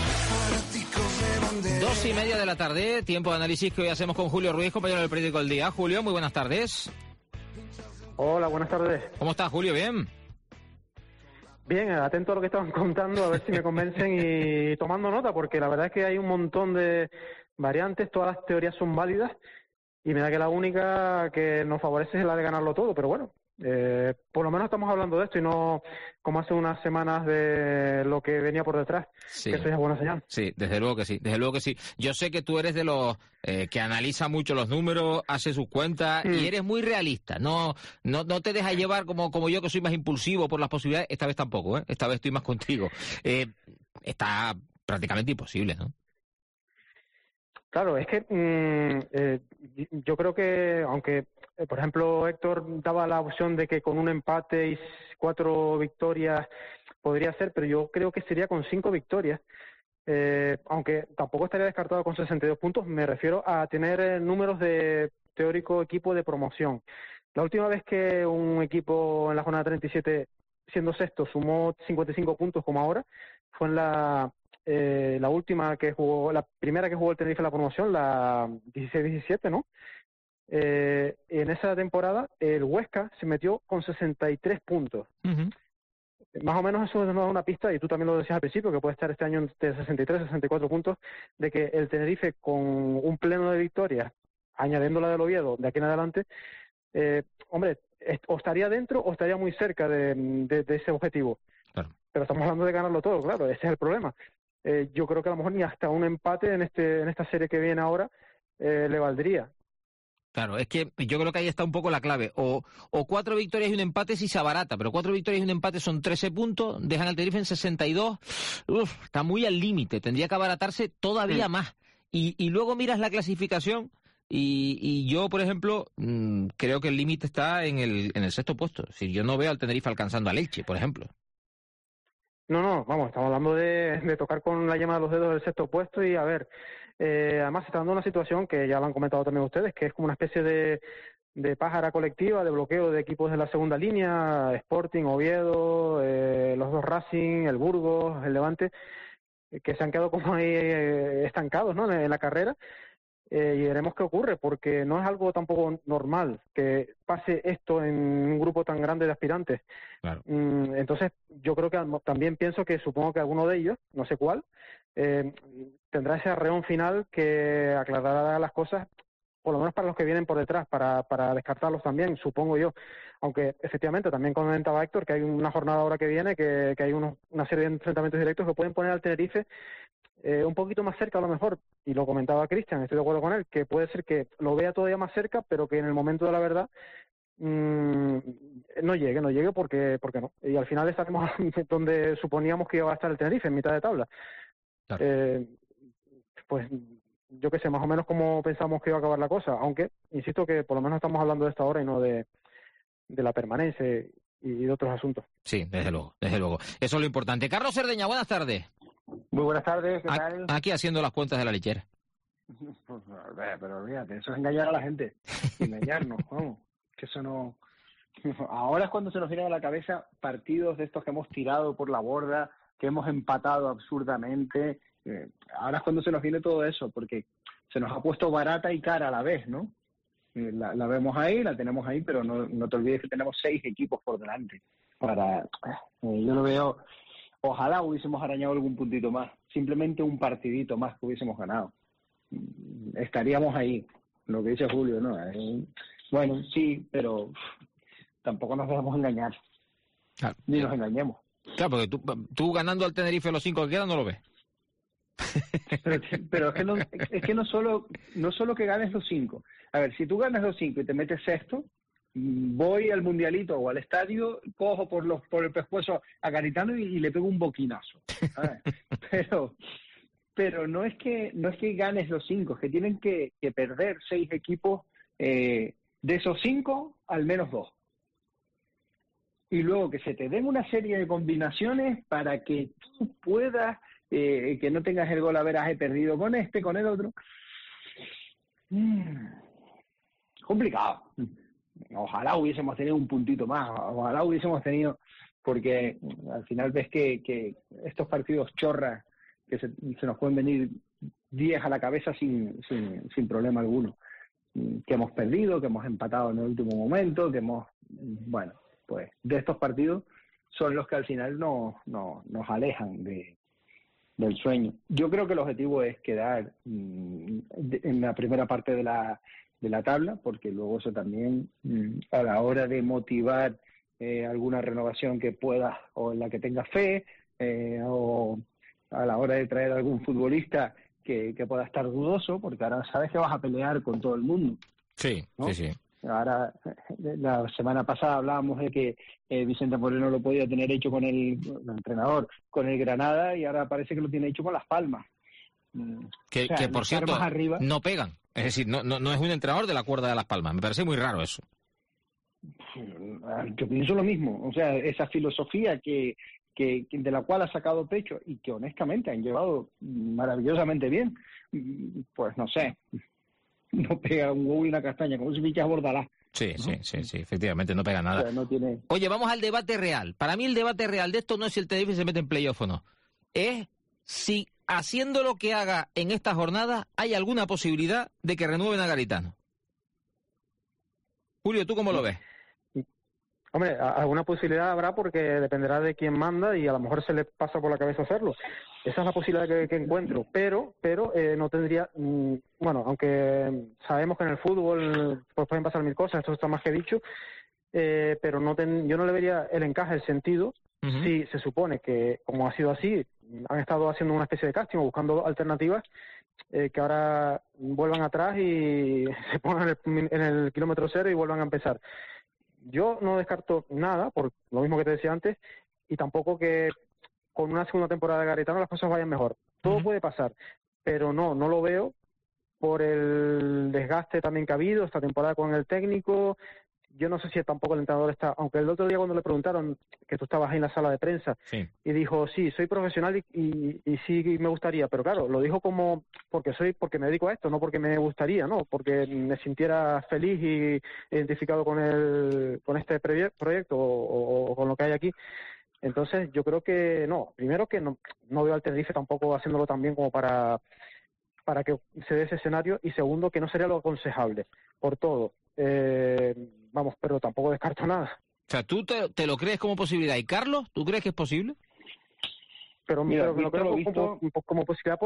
2:30 de la tarde, tiempo de análisis que hoy hacemos con Julio Ruiz, compañero del periódico El Día. Julio, muy buenas tardes. Hola, buenas tardes. ¿Cómo estás, Julio? ¿Bien? Bien, atento a lo que estaban contando, a ver si me convencen y tomando nota, porque la verdad es que hay un montón de variantes, todas las teorías son válidas y me da que la única que nos favorece es la de ganarlo todo, pero bueno, por lo menos estamos hablando de esto y no como hace unas semanas de lo que venía por detrás, sí. Que eso ya es buena señal. Sí, desde luego que sí, desde luego que sí. Yo sé que tú eres de los que analiza mucho los números, hace sus cuentas y eres muy realista. No te dejas llevar como yo, que soy más impulsivo por las posibilidades. Esta vez tampoco, esta vez estoy más contigo. Está prácticamente imposible, ¿no? Claro, es que yo creo que, aunque, por ejemplo, Héctor daba la opción de que con un empate y 4 victorias podría ser, pero yo creo que sería con 5 victorias, aunque tampoco estaría descartado con 62 puntos, me refiero a tener números de teórico equipo de promoción. La última vez que un equipo en la jornada 37, siendo sexto, sumó 55 puntos como ahora, fue en la última que jugó, la primera que jugó el Tenerife en la promoción, la 16-17, ¿no? En esa temporada el Huesca se metió con 63 puntos. Uh-huh. Más o menos eso nos da una pista, y tú también lo decías al principio, que puede estar este año entre 63 y 64 puntos, de que el Tenerife, con un pleno de victorias, añadiendo la del Oviedo, de aquí en adelante, hombre, o estaría dentro o estaría muy cerca de ese objetivo. Claro. Pero estamos hablando de ganarlo todo, claro, ese es el problema. Yo creo que a lo mejor ni hasta un empate en esta serie que viene ahora le valdría. Claro, es que yo creo que ahí está un poco la clave. O 4 victorias y un empate si se abarata, pero 4 victorias y un empate son 13 puntos, dejan al Tenerife en 62. Uf, está muy al límite, tendría que abaratarse todavía más. Y luego miras la clasificación y yo, por ejemplo, creo que el límite está en el sexto puesto. Si yo no veo al Tenerife alcanzando al Elche, por ejemplo. No, vamos, estamos hablando de tocar con la yema de los dedos del sexto puesto y a ver, además se está dando una situación que ya lo han comentado también ustedes, que es como una especie de pájara colectiva, de bloqueo de equipos de la segunda línea, Sporting, Oviedo, los dos Racing, el Burgos, el Levante, que se han quedado como ahí estancados, ¿no?, en la carrera. Y veremos qué ocurre, porque no es algo tampoco normal que pase esto en un grupo tan grande de aspirantes. Claro. Entonces, yo creo que también pienso que supongo que alguno de ellos, no sé cuál, tendrá ese arreón final que aclarará las cosas, por lo menos para los que vienen por detrás, para descartarlos también, supongo yo. Aunque, efectivamente, también comentaba Héctor que hay una jornada ahora que viene, que hay una serie de enfrentamientos directos que pueden poner al Tenerife un poquito más cerca a lo mejor, y lo comentaba Cristian, estoy de acuerdo con él, que puede ser que lo vea todavía más cerca, pero que en el momento de la verdad no llegue porque no. Y al final estaremos donde suponíamos que iba a estar el Tenerife, en mitad de tabla. Claro. Pues yo qué sé, más o menos como pensamos que iba a acabar la cosa, aunque insisto que por lo menos estamos hablando de esta hora y no de la permanencia y de otros asuntos. Sí, desde luego. Eso es lo importante. Carlos Cerdeña, buenas tardes. Muy buenas tardes, ¿qué tal? Aquí haciendo las cuentas de la lechera. Pero olvídate, eso es engañar a la gente, engañarnos, vamos, que eso no... Ahora es cuando se nos viene a la cabeza partidos de estos que hemos tirado por la borda, que hemos empatado absurdamente, ahora es cuando se nos viene todo eso, porque se nos ha puesto barata y cara a la vez, ¿no? La vemos ahí, la tenemos ahí, pero no te olvides que tenemos 6 equipos por delante. Yo lo veo... Ojalá hubiésemos arañado algún puntito más, simplemente un partidito más que hubiésemos ganado. Estaríamos ahí, lo que dice Julio, ¿no? Bueno, sí, pero tampoco nos dejamos engañar, claro, ni nos engañemos. Claro, porque tú ganando al Tenerife los 5 que quedan no lo ves. Pero es que no solo que ganes los 5. A ver, si tú ganas los 5 y te metes sexto, voy al mundialito o al estadio, cojo por el pescuezo a Garitano y le pego un boquinazo, ¿sabes? pero no es que ganes los 5, es que tienen que perder 6 equipos, de esos 5 al menos 2, y luego que se te den una serie de combinaciones para que tú puedas, que no tengas el golaveraje perdido con con el otro. Complicado. Ojalá hubiésemos tenido un puntito más, ojalá hubiésemos tenido porque al final ves que estos partidos chorras, que se nos pueden venir 10 a la cabeza sin problema alguno, que hemos perdido, que hemos empatado en el último momento, bueno, pues de estos partidos son los que al final nos alejan del sueño. Yo creo que el objetivo es quedar en la primera parte de la tabla, porque luego eso también, a la hora de motivar alguna renovación que pueda, o en la que tenga fe, o a la hora de traer algún futbolista que pueda estar dudoso, porque ahora sabes que vas a pelear con todo el mundo. Sí, ¿no? Sí. Ahora, la semana pasada hablábamos de que Vicente Moreno lo podía tener hecho con el entrenador, con el Granada, y ahora parece que lo tiene hecho con Las Palmas. Que por cierto, arriba, no pegan. Es decir, no es un entrenador de la cuerda de Las Palmas. Me parece muy raro eso. Yo pienso lo mismo. O sea, esa filosofía que de la cual ha sacado pecho y que honestamente han llevado maravillosamente bien, pues no sé, no pega un huevo y una castaña, como si fichas Bordalás. Sí, efectivamente, no pega nada. O sea, no tiene... Oye, vamos al debate real. Para mí el debate real de esto no es si el Tenerife se mete en playoff o no. Es si, haciendo lo que haga en esta jornada, hay alguna posibilidad de que renueven a Garitano. Julio, ¿tú cómo lo ves? Hombre, alguna posibilidad habrá porque dependerá de quién manda y a lo mejor se le pasa por la cabeza hacerlo. Esa es la posibilidad que encuentro, pero no tendría... bueno, aunque sabemos que en el fútbol pues pueden pasar mil cosas, esto está más que dicho, pero yo no le vería el encaje, el sentido, si se supone que, como ha sido así, han estado haciendo una especie de casting, buscando alternativas, que ahora vuelvan atrás y se pongan en el kilómetro cero y vuelvan a empezar. Yo no descarto nada, por lo mismo que te decía antes, y tampoco que con una segunda temporada de Garitano las cosas vayan mejor. Todo puede pasar, pero no lo veo por el desgaste también que ha habido esta temporada con el técnico. Yo no sé si tampoco el entrenador está, aunque el otro día cuando le preguntaron, que tú estabas ahí en la sala de prensa, y dijo, sí, soy profesional y sí me gustaría, pero claro, lo dijo como porque me dedico a esto, no porque me gustaría, no, porque me sintiera feliz y identificado con este proyecto o con lo que hay aquí. Entonces yo creo que no, primero que no veo al Tenerife tampoco haciéndolo tan bien como para que se dé ese escenario, y segundo que no sería lo aconsejable por todo. Vamos, pero tampoco descarto nada. O sea, ¿tú te lo crees como posibilidad? ¿Y Carlos, tú crees que es posible? Pero lo creo como posibilidad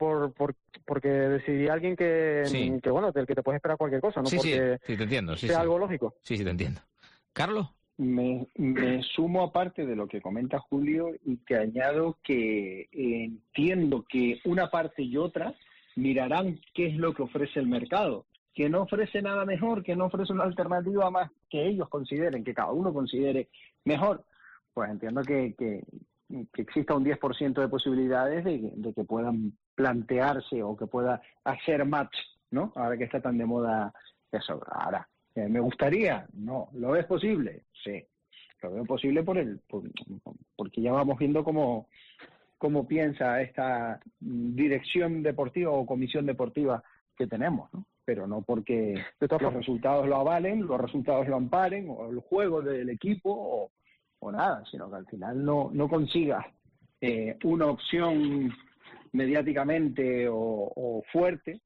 porque decidí alguien que bueno, del que te puedes esperar cualquier cosa, no porque te entiendo, sea algo lógico. Sí, te entiendo. ¿Carlos? Me sumo aparte de lo que comenta Julio y te añado que entiendo que una parte y otra mirarán qué es lo que ofrece el mercado. Que no ofrece nada mejor, que no ofrece una alternativa más que ellos consideren, que cada uno considere mejor, pues entiendo que exista un 10% de posibilidades de que puedan plantearse o que pueda hacer match, ¿no? Ahora que está tan de moda eso. Ahora, ¿me gustaría? No. ¿Lo ves posible? Sí. Lo veo posible porque ya vamos viendo cómo piensa esta dirección deportiva o comisión deportiva que tenemos, ¿no? Pero no porque los resultados lo avalen, los resultados lo amparen, o el juego del equipo, o nada, sino que al final no consigas una opción mediáticamente o fuerte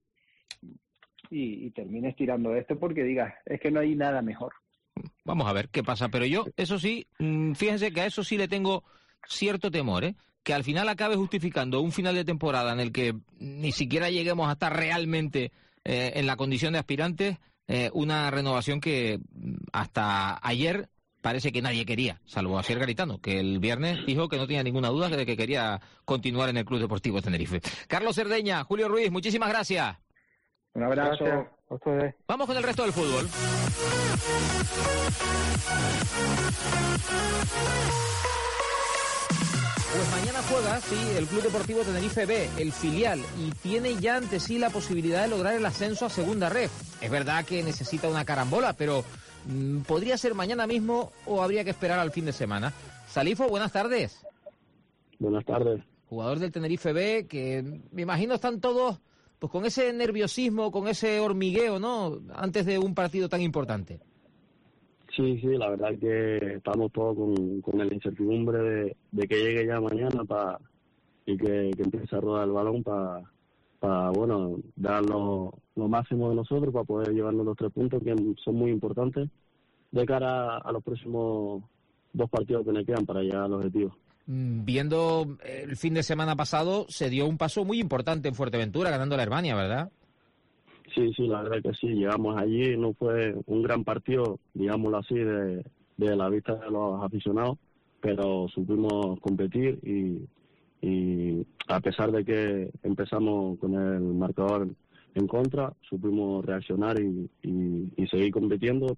y termines tirando esto porque digas, es que no hay nada mejor. Vamos a ver qué pasa, pero yo, eso sí, fíjense que a eso sí le tengo cierto temor, que al final acabe justificando un final de temporada en el que ni siquiera lleguemos a estar realmente en la condición de aspirantes, una renovación que hasta ayer parece que nadie quería, salvo Asier Garitano, que el viernes dijo que no tenía ninguna duda de que quería continuar en el Club Deportivo Tenerife. Carlos Cerdeña, Julio Ruiz, muchísimas gracias. Un abrazo. Gracias. Vamos con el resto del fútbol. Pues mañana juega, el Club Deportivo Tenerife B, el filial, y tiene ya ante sí la posibilidad de lograr el ascenso a Segunda Ref. Es verdad que necesita una carambola, pero podría ser mañana mismo o habría que esperar al fin de semana. Salifo, buenas tardes. Buenas tardes. Jugador del Tenerife B, que me imagino están todos pues con ese nerviosismo, con ese hormigueo, ¿no?, antes de un partido tan importante. Sí, la verdad es que estamos todos con la incertidumbre de que llegue ya mañana y que empiece a rodar el balón para bueno, dar lo máximo de nosotros para poder llevarnos los 3 puntos que son muy importantes de cara a los próximos 2 partidos que nos quedan para llegar al objetivo. Viendo el fin de semana pasado, se dio un paso muy importante en Fuerteventura, ganando la Hermania, ¿verdad? Sí, la verdad que sí, llegamos allí, no fue un gran partido, digámoslo así, de la vista de los aficionados, pero supimos competir y a pesar de que empezamos con el marcador en contra, supimos reaccionar y seguir compitiendo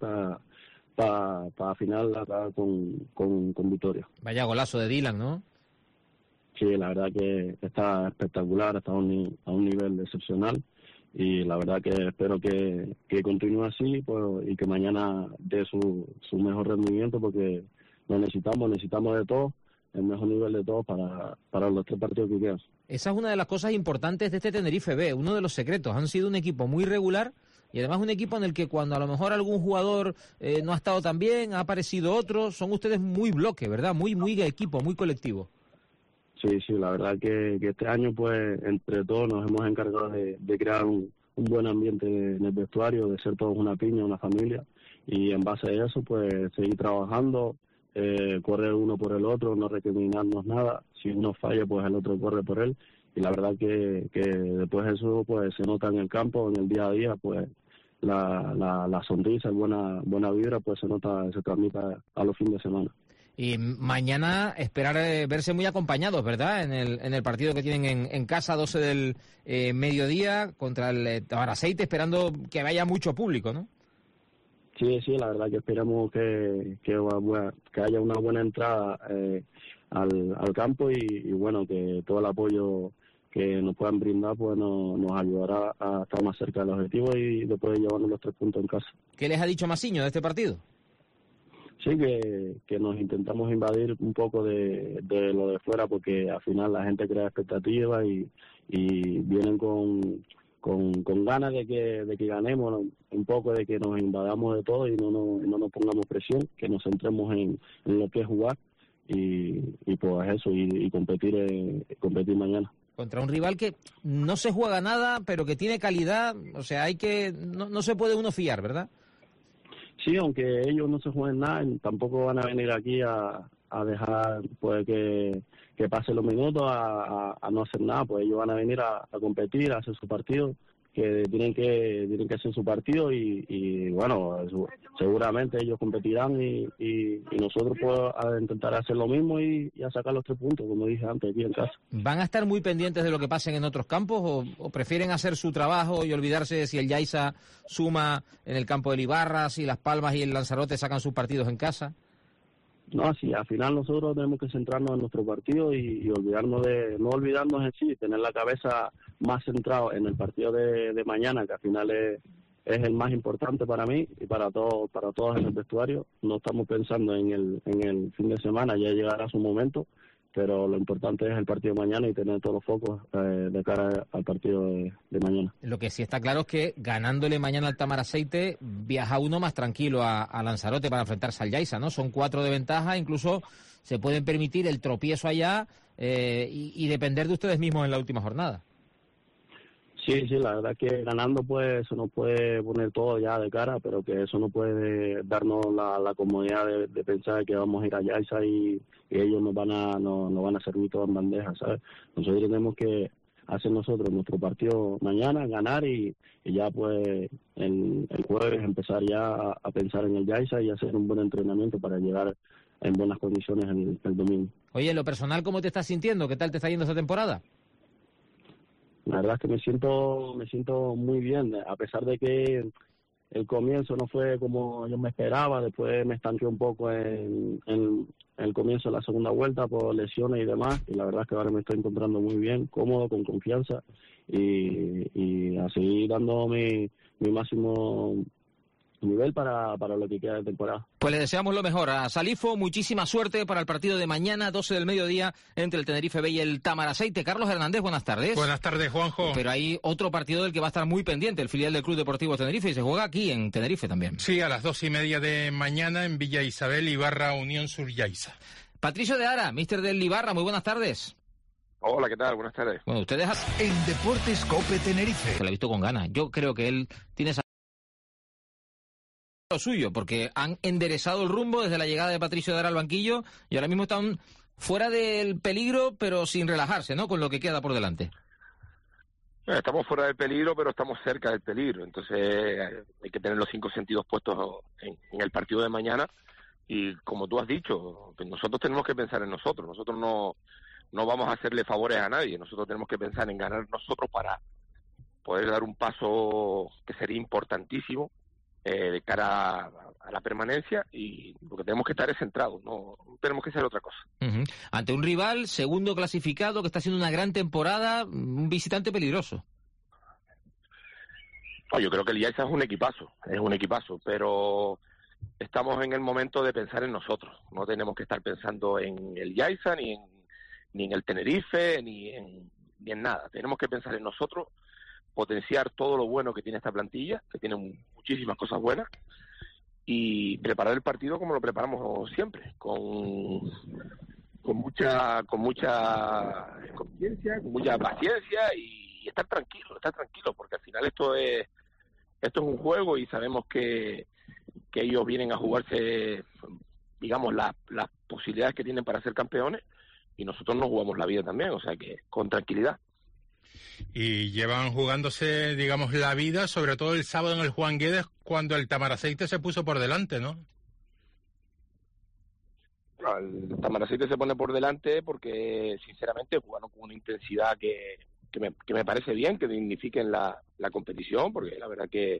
para final acá con victoria. Vaya golazo de Dylan, ¿no? Sí, la verdad que está espectacular, está a un nivel excepcional y la verdad que espero que continúe así pues, y que mañana dé su mejor rendimiento porque lo necesitamos de todo, el mejor nivel de todo para los 3 partidos que quedan. Esa es una de las cosas importantes de este Tenerife B, uno de los secretos. Han sido un equipo muy regular y además un equipo en el que cuando a lo mejor algún jugador no ha estado tan bien, ha aparecido otro, son ustedes muy bloque, ¿verdad? Muy equipo, muy colectivo. Sí, la verdad que este año pues entre todos nos hemos encargado de crear un buen ambiente en el vestuario, de ser todos una piña, una familia y en base a eso pues seguir trabajando, correr uno por el otro, no recriminarnos nada, si uno falla pues el otro corre por él y la verdad que después eso pues se nota en el campo, en el día a día pues la sonrisa, buena vibra pues se transmite a los fines de semana. Y mañana esperar verse muy acompañados, ¿verdad? En el partido que tienen en casa, 12 del mediodía, contra el Tamaraceite, esperando que vaya mucho público, ¿no? Sí, la verdad que esperamos que haya una buena entrada al campo y bueno, que todo el apoyo que nos puedan brindar pues nos ayudará a estar más cerca del objetivo y después llevarnos los 3 puntos en casa. ¿Qué les ha dicho Masiño de este partido? Sí, que nos intentamos invadir un poco de lo de fuera porque al final la gente crea expectativas y vienen con ganas de que ganemos, un poco de que nos invadamos de todo y no nos pongamos presión, que nos centremos en lo que es jugar y pues eso, y competir mañana. Contra un rival que no se juega nada, pero que tiene calidad, o sea, no se puede uno fiar, ¿verdad? Sí, aunque ellos no se jueguen nada, tampoco van a venir aquí a dejar pues que pase los minutos a no hacer nada, pues ellos van a venir a competir, a hacer su partido, que tienen que hacer su partido y bueno, seguramente ellos competirán y nosotros pues a intentar hacer lo mismo y a sacar los 3 puntos, como dije antes, aquí en casa. ¿Van a estar muy pendientes de lo que pasen en otros campos o prefieren hacer su trabajo y olvidarse si el Yaiza suma en el campo del Ibarra, si Las Palmas y el Lanzarote sacan sus partidos en casa? No, sí, al final nosotros tenemos que centrarnos en nuestro partido y no olvidarnos en sí, tener la cabeza más centrado en el partido de mañana, que al final es el más importante para mí y para todos en el vestuario. No estamos pensando en el fin de semana, ya llegará su momento, pero lo importante es el partido de mañana y tener todos los focos de cara al partido de mañana. Lo que sí está claro es que ganándole mañana al Tamaraceite viaja uno más tranquilo a Lanzarote para enfrentarse al Yaiza, ¿no? Son 4 de ventaja, incluso se pueden permitir el tropiezo allá y depender de ustedes mismos en la última jornada. Sí, la verdad que ganando pues eso nos puede poner todo ya de cara, pero que eso no puede darnos la comodidad de pensar que vamos a ir allá y ellos nos van a servir todo en bandeja, ¿sabes? Nosotros tenemos que hacer nosotros nuestro partido mañana, ganar y ya pues el jueves empezar ya a pensar en el Yaiza y hacer un buen entrenamiento para llegar en buenas condiciones el domingo. Oye, en lo personal, ¿cómo te estás sintiendo? ¿Qué tal te está yendo esta temporada? La verdad es que me siento muy bien, a pesar de que el comienzo no fue como yo me esperaba, después me estanqué un poco en el comienzo de la segunda vuelta por lesiones y demás, y la verdad es que ahora me estoy encontrando muy bien, cómodo, con confianza, y a seguir dando mi máximo nivel para lo que queda de temporada. Pues le deseamos lo mejor a Salifo, muchísima suerte para el partido de mañana, 12 del mediodía, entre el Tenerife B y el Tamaraceite. Carlos Hernández, buenas tardes. Buenas tardes, Juanjo. Pero hay otro partido del que va a estar muy pendiente, el filial del Club Deportivo Tenerife, y se juega aquí en Tenerife también. Sí, a las 2:30 de mañana en Villa Isabel, Ibarra, Unión Suryaisa. Patricio de Ara, míster del Ibarra, muy buenas tardes. Hola, ¿qué tal? Buenas tardes. Bueno, ustedes... En Deportes COPE Tenerife. Que lo he visto con ganas. Yo creo que él tiene esa... lo suyo, porque han enderezado el rumbo desde la llegada de Patricio de Ara al banquillo y ahora mismo están fuera del peligro, pero sin relajarse, ¿no? Con lo que queda por delante. Estamos fuera del peligro, pero estamos cerca del peligro. Entonces hay que tener los 5 sentidos puestos en el partido de mañana. Y como tú has dicho, pues nosotros tenemos que pensar en nosotros. Nosotros no vamos a hacerle favores a nadie. Nosotros tenemos que pensar en ganar nosotros para poder dar un paso que sería importantísimo de cara a la permanencia, y lo que tenemos que estar es centrados, no tenemos que hacer otra cosa. Uh-huh. Ante un rival segundo clasificado que está haciendo una gran temporada, un visitante peligroso. No, yo creo que el Yaiza es un equipazo, pero estamos en el momento de pensar en nosotros. No tenemos que estar pensando en el Yaiza, ni en el Tenerife, ni en nada. Tenemos que pensar en nosotros, potenciar todo lo bueno que tiene esta plantilla, que tiene muchísimas cosas buenas, y preparar el partido como lo preparamos siempre, con mucha conciencia, con mucha paciencia, y estar tranquilo, porque al final esto es un juego, y sabemos que ellos vienen a jugarse, digamos, las posibilidades que tienen para ser campeones, y nosotros nos jugamos la vida también, o sea que con tranquilidad. Y llevan jugándose, digamos, la vida, sobre todo el sábado en el Juan Guedes, cuando el Tamaraceite se puso por delante, ¿no? El Tamaraceite se pone por delante porque, sinceramente, jugaron con una intensidad que me parece bien, que dignifiquen la competición, porque la verdad que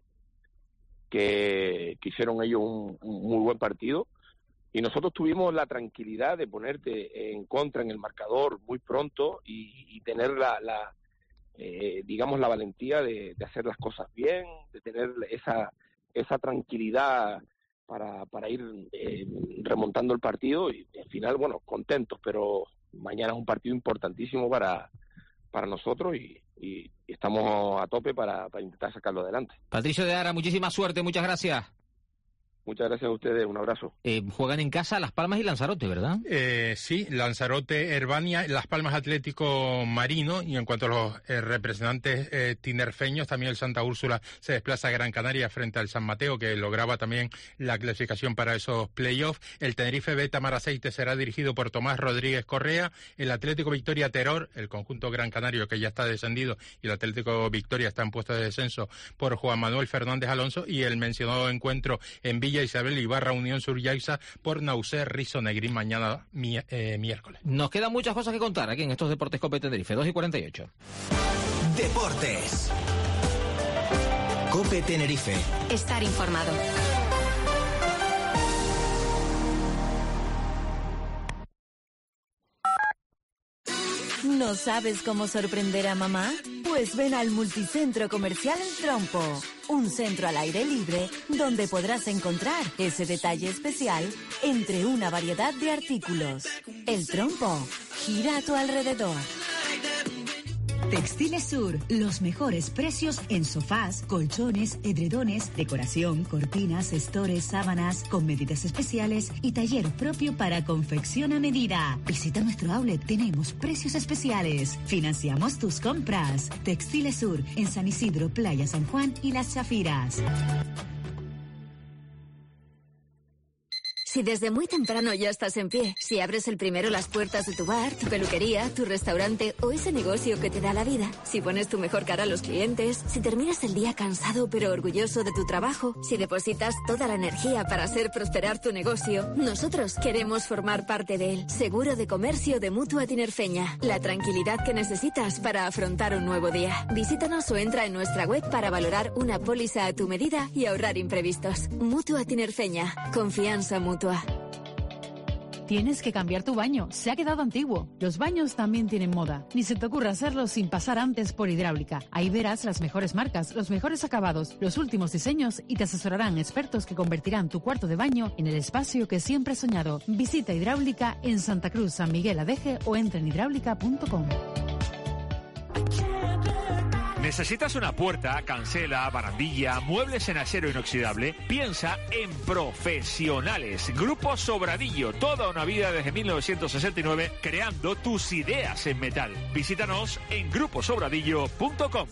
hicieron ellos un muy buen partido. Y nosotros tuvimos la tranquilidad de ponerte en contra en el marcador muy pronto y tener digamos, la valentía de hacer las cosas bien, de tener esa tranquilidad para ir remontando el partido, y al final, bueno, contentos, pero mañana es un partido importantísimo para nosotros y estamos a tope para intentar sacarlo adelante. Patricio de Ara, muchísima suerte, muchas gracias. Muchas gracias a ustedes, un abrazo. Juegan en casa Las Palmas y Lanzarote, ¿verdad? Sí, Lanzarote, Herbania, Las Palmas Atlético Marino, y en cuanto a los representantes tinerfeños, también el Santa Úrsula se desplaza a Gran Canaria frente al San Mateo, que lograba también la clasificación para esos playoffs. El Tenerife B Tamaraceite será dirigido por Tomás Rodríguez Correa, el Atlético Victoria Teror, el conjunto Gran Canario que ya está descendido, y el Atlético Victoria está en puesto de descenso, por Juan Manuel Fernández Alonso, y el mencionado encuentro en Villa Isabel, Ibarra, Unión Suryaisa, por Naucer Rizo Negrín, mañana miércoles. Nos quedan muchas cosas que contar aquí en estos Deportes COPE Tenerife, 2:48. Deportes. COPE Tenerife. Estar informado. ¿No sabes cómo sorprender a mamá? Pues ven al Multicentro Comercial El Trompo, un centro al aire libre donde podrás encontrar ese detalle especial entre una variedad de artículos. El Trompo, gira a tu alrededor. Textiles Sur, los mejores precios en sofás, colchones, edredones, decoración, cortinas, estores, sábanas, con medidas especiales y taller propio para confección a medida. Visita nuestro outlet, tenemos precios especiales. Financiamos tus compras. Textiles Sur, en San Isidro, Playa San Juan y Las Chafiras. Si desde muy temprano ya estás en pie, si abres el primero las puertas de tu bar, tu peluquería, tu restaurante o ese negocio que te da la vida, si pones tu mejor cara a los clientes, si terminas el día cansado pero orgulloso de tu trabajo, si depositas toda la energía para hacer prosperar tu negocio, nosotros queremos formar parte de él. Seguro de comercio de Mutua Tinerfeña. La tranquilidad que necesitas para afrontar un nuevo día. Visítanos o entra en nuestra web para valorar una póliza a tu medida y ahorrar imprevistos. Mutua Tinerfeña. Confianza mutua. Tienes que cambiar tu baño, se ha quedado antiguo. Los baños también tienen moda. Ni se te ocurra hacerlo sin pasar antes por Hidráulica. Ahí verás las mejores marcas, los mejores acabados, los últimos diseños y te asesorarán expertos que convertirán tu cuarto de baño en el espacio que siempre has soñado. Visita Hidráulica en Santa Cruz, San Miguel Adeje o entra en hidráulica.com. ¿Necesitas una puerta, cancela, barandilla, muebles en acero inoxidable? Piensa en Profesionales. Grupo Sobradillo, toda una vida desde 1969 creando tus ideas en metal. Visítanos en gruposobradillo.com.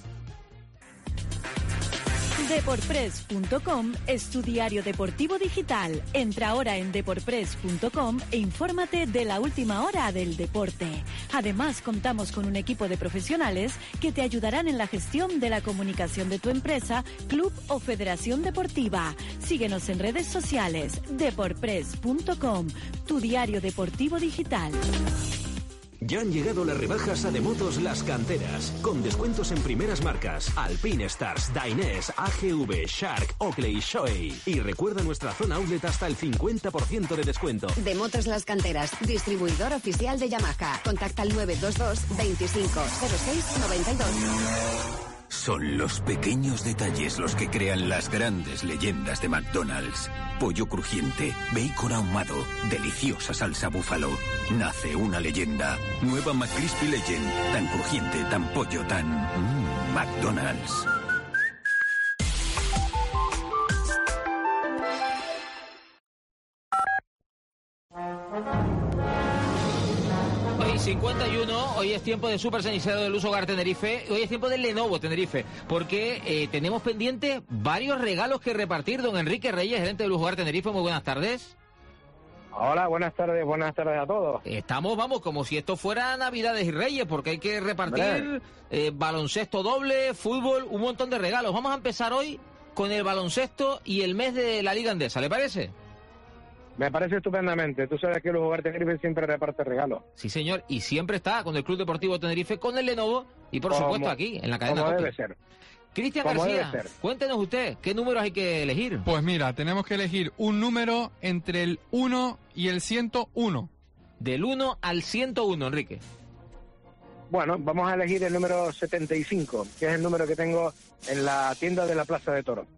Deporpress.com es tu diario deportivo digital. Entra ahora en deporpress.com e infórmate de la última hora del deporte. Además, contamos con un equipo de profesionales que te ayudarán en la gestión de la comunicación de tu empresa, club o federación deportiva. Síguenos en redes sociales. Deporpress.com, tu diario deportivo digital. Ya han llegado las rebajas a Demotos Las Canteras, con descuentos en primeras marcas, Alpine Stars, Dainese, AGV, Shark, Oakley, Shoei. Y recuerda nuestra zona outlet hasta el 50% de descuento. Demotos Las Canteras, distribuidor oficial de Yamaha. Contacta al 922 25 06 92. Son los pequeños detalles los que crean las grandes leyendas de McDonald's. Pollo crujiente, bacon ahumado, deliciosa salsa búfalo. Nace una leyenda. Nueva McCrispy Legend. Tan crujiente, tan pollo, tan... McDonald's. Hoy 51, hoy es tiempo de Super Cenicero del Luz Hogar Tenerife, hoy es tiempo del Lenovo Tenerife, porque tenemos pendientes varios regalos que repartir. Don Enrique Reyes, gerente del Luz Hogar Tenerife, muy buenas tardes. Hola, buenas tardes a todos. Estamos, vamos, como si esto fuera Navidades y Reyes, porque hay que repartir baloncesto doble, fútbol, un montón de regalos. Vamos a empezar hoy con el baloncesto y el mes de la Liga Endesa, ¿le parece? Me parece estupendamente. Tú sabes que el Hogar Tenerife siempre reparte regalos. Sí, señor, y siempre está con el Club Deportivo Tenerife, con el Lenovo y, por supuesto, aquí, en la cadena como Cope. Debe ser. Cristian Como García, debe ser. cuéntenos usted, ¿qué números hay que elegir? Pues mira, tenemos que elegir un número entre el 1 y el 101. Del 1 al 101, Enrique. Bueno, vamos a elegir el número 75, que es el número que tengo en la tienda de la Plaza de Toros.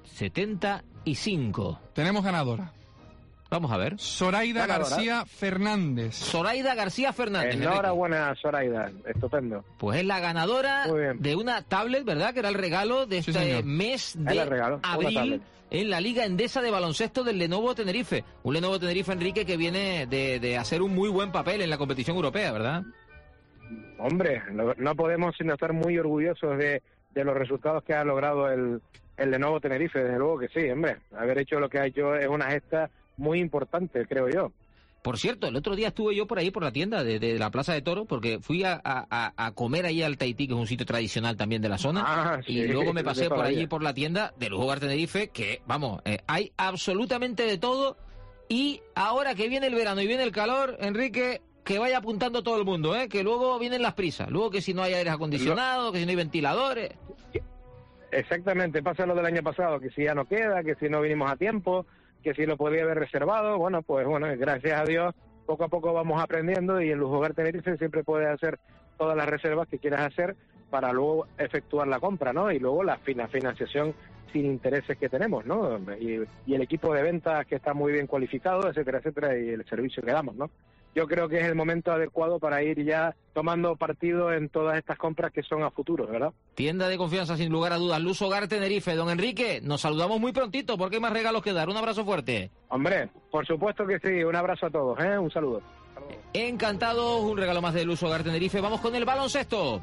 75. Tenemos ganadora. Vamos a ver. Zoraida Ganadora. García Fernández. Zoraida García Fernández. Enhorabuena, Zoraida. Estupendo. Pues es la ganadora de una tablet, ¿verdad? Que era el regalo de este señor. mes Era de el regalo, una abril tablet. en la Liga Endesa de Baloncesto del Lenovo Tenerife. Un Lenovo Tenerife, Enrique, que viene de hacer un muy buen papel en la competición europea, ¿verdad? Hombre, no podemos sino estar muy orgullosos de los resultados que ha logrado el Lenovo Tenerife. Desde luego que sí, hombre. Haber hecho lo que ha hecho es una gesta muy importante, creo yo. Por cierto, el otro día estuve yo por ahí, por la tienda de la Plaza de Toros, porque fui a comer ahí al Tahití, que es un sitio tradicional también de la zona, sí, y luego me pasé de toda por la allí, vida. por la tienda de Luz Hogar Tenerife, que, vamos, hay absolutamente de todo, y ahora que viene el verano y viene el calor, Enrique, que vaya apuntando todo el mundo, que luego vienen las prisas, luego que si no hay aires acondicionados, que si no hay ventiladores... Exactamente, pasa lo del año pasado, que si ya no queda, que si no vinimos a tiempo, que si lo podía haber reservado. Bueno, pues bueno, gracias a Dios, poco a poco vamos aprendiendo y en Luz Hogar Tenerife siempre puedes hacer todas las reservas que quieras hacer para luego efectuar la compra, ¿no? Y luego la financiación sin intereses que tenemos, ¿no? Y el equipo de ventas que está muy bien cualificado, etcétera, etcétera, y el servicio que damos, ¿no? Yo creo que es el momento adecuado para ir ya tomando partido en todas estas compras que son a futuro, ¿verdad? Tienda de confianza, sin lugar a dudas, Luz Hogar Tenerife. Don Enrique, nos saludamos muy prontito porque hay más regalos que dar. Un abrazo fuerte. Hombre, por supuesto que sí. Un abrazo a todos, un saludo. Encantados, un regalo más de Luz Hogar Tenerife. Vamos con el baloncesto.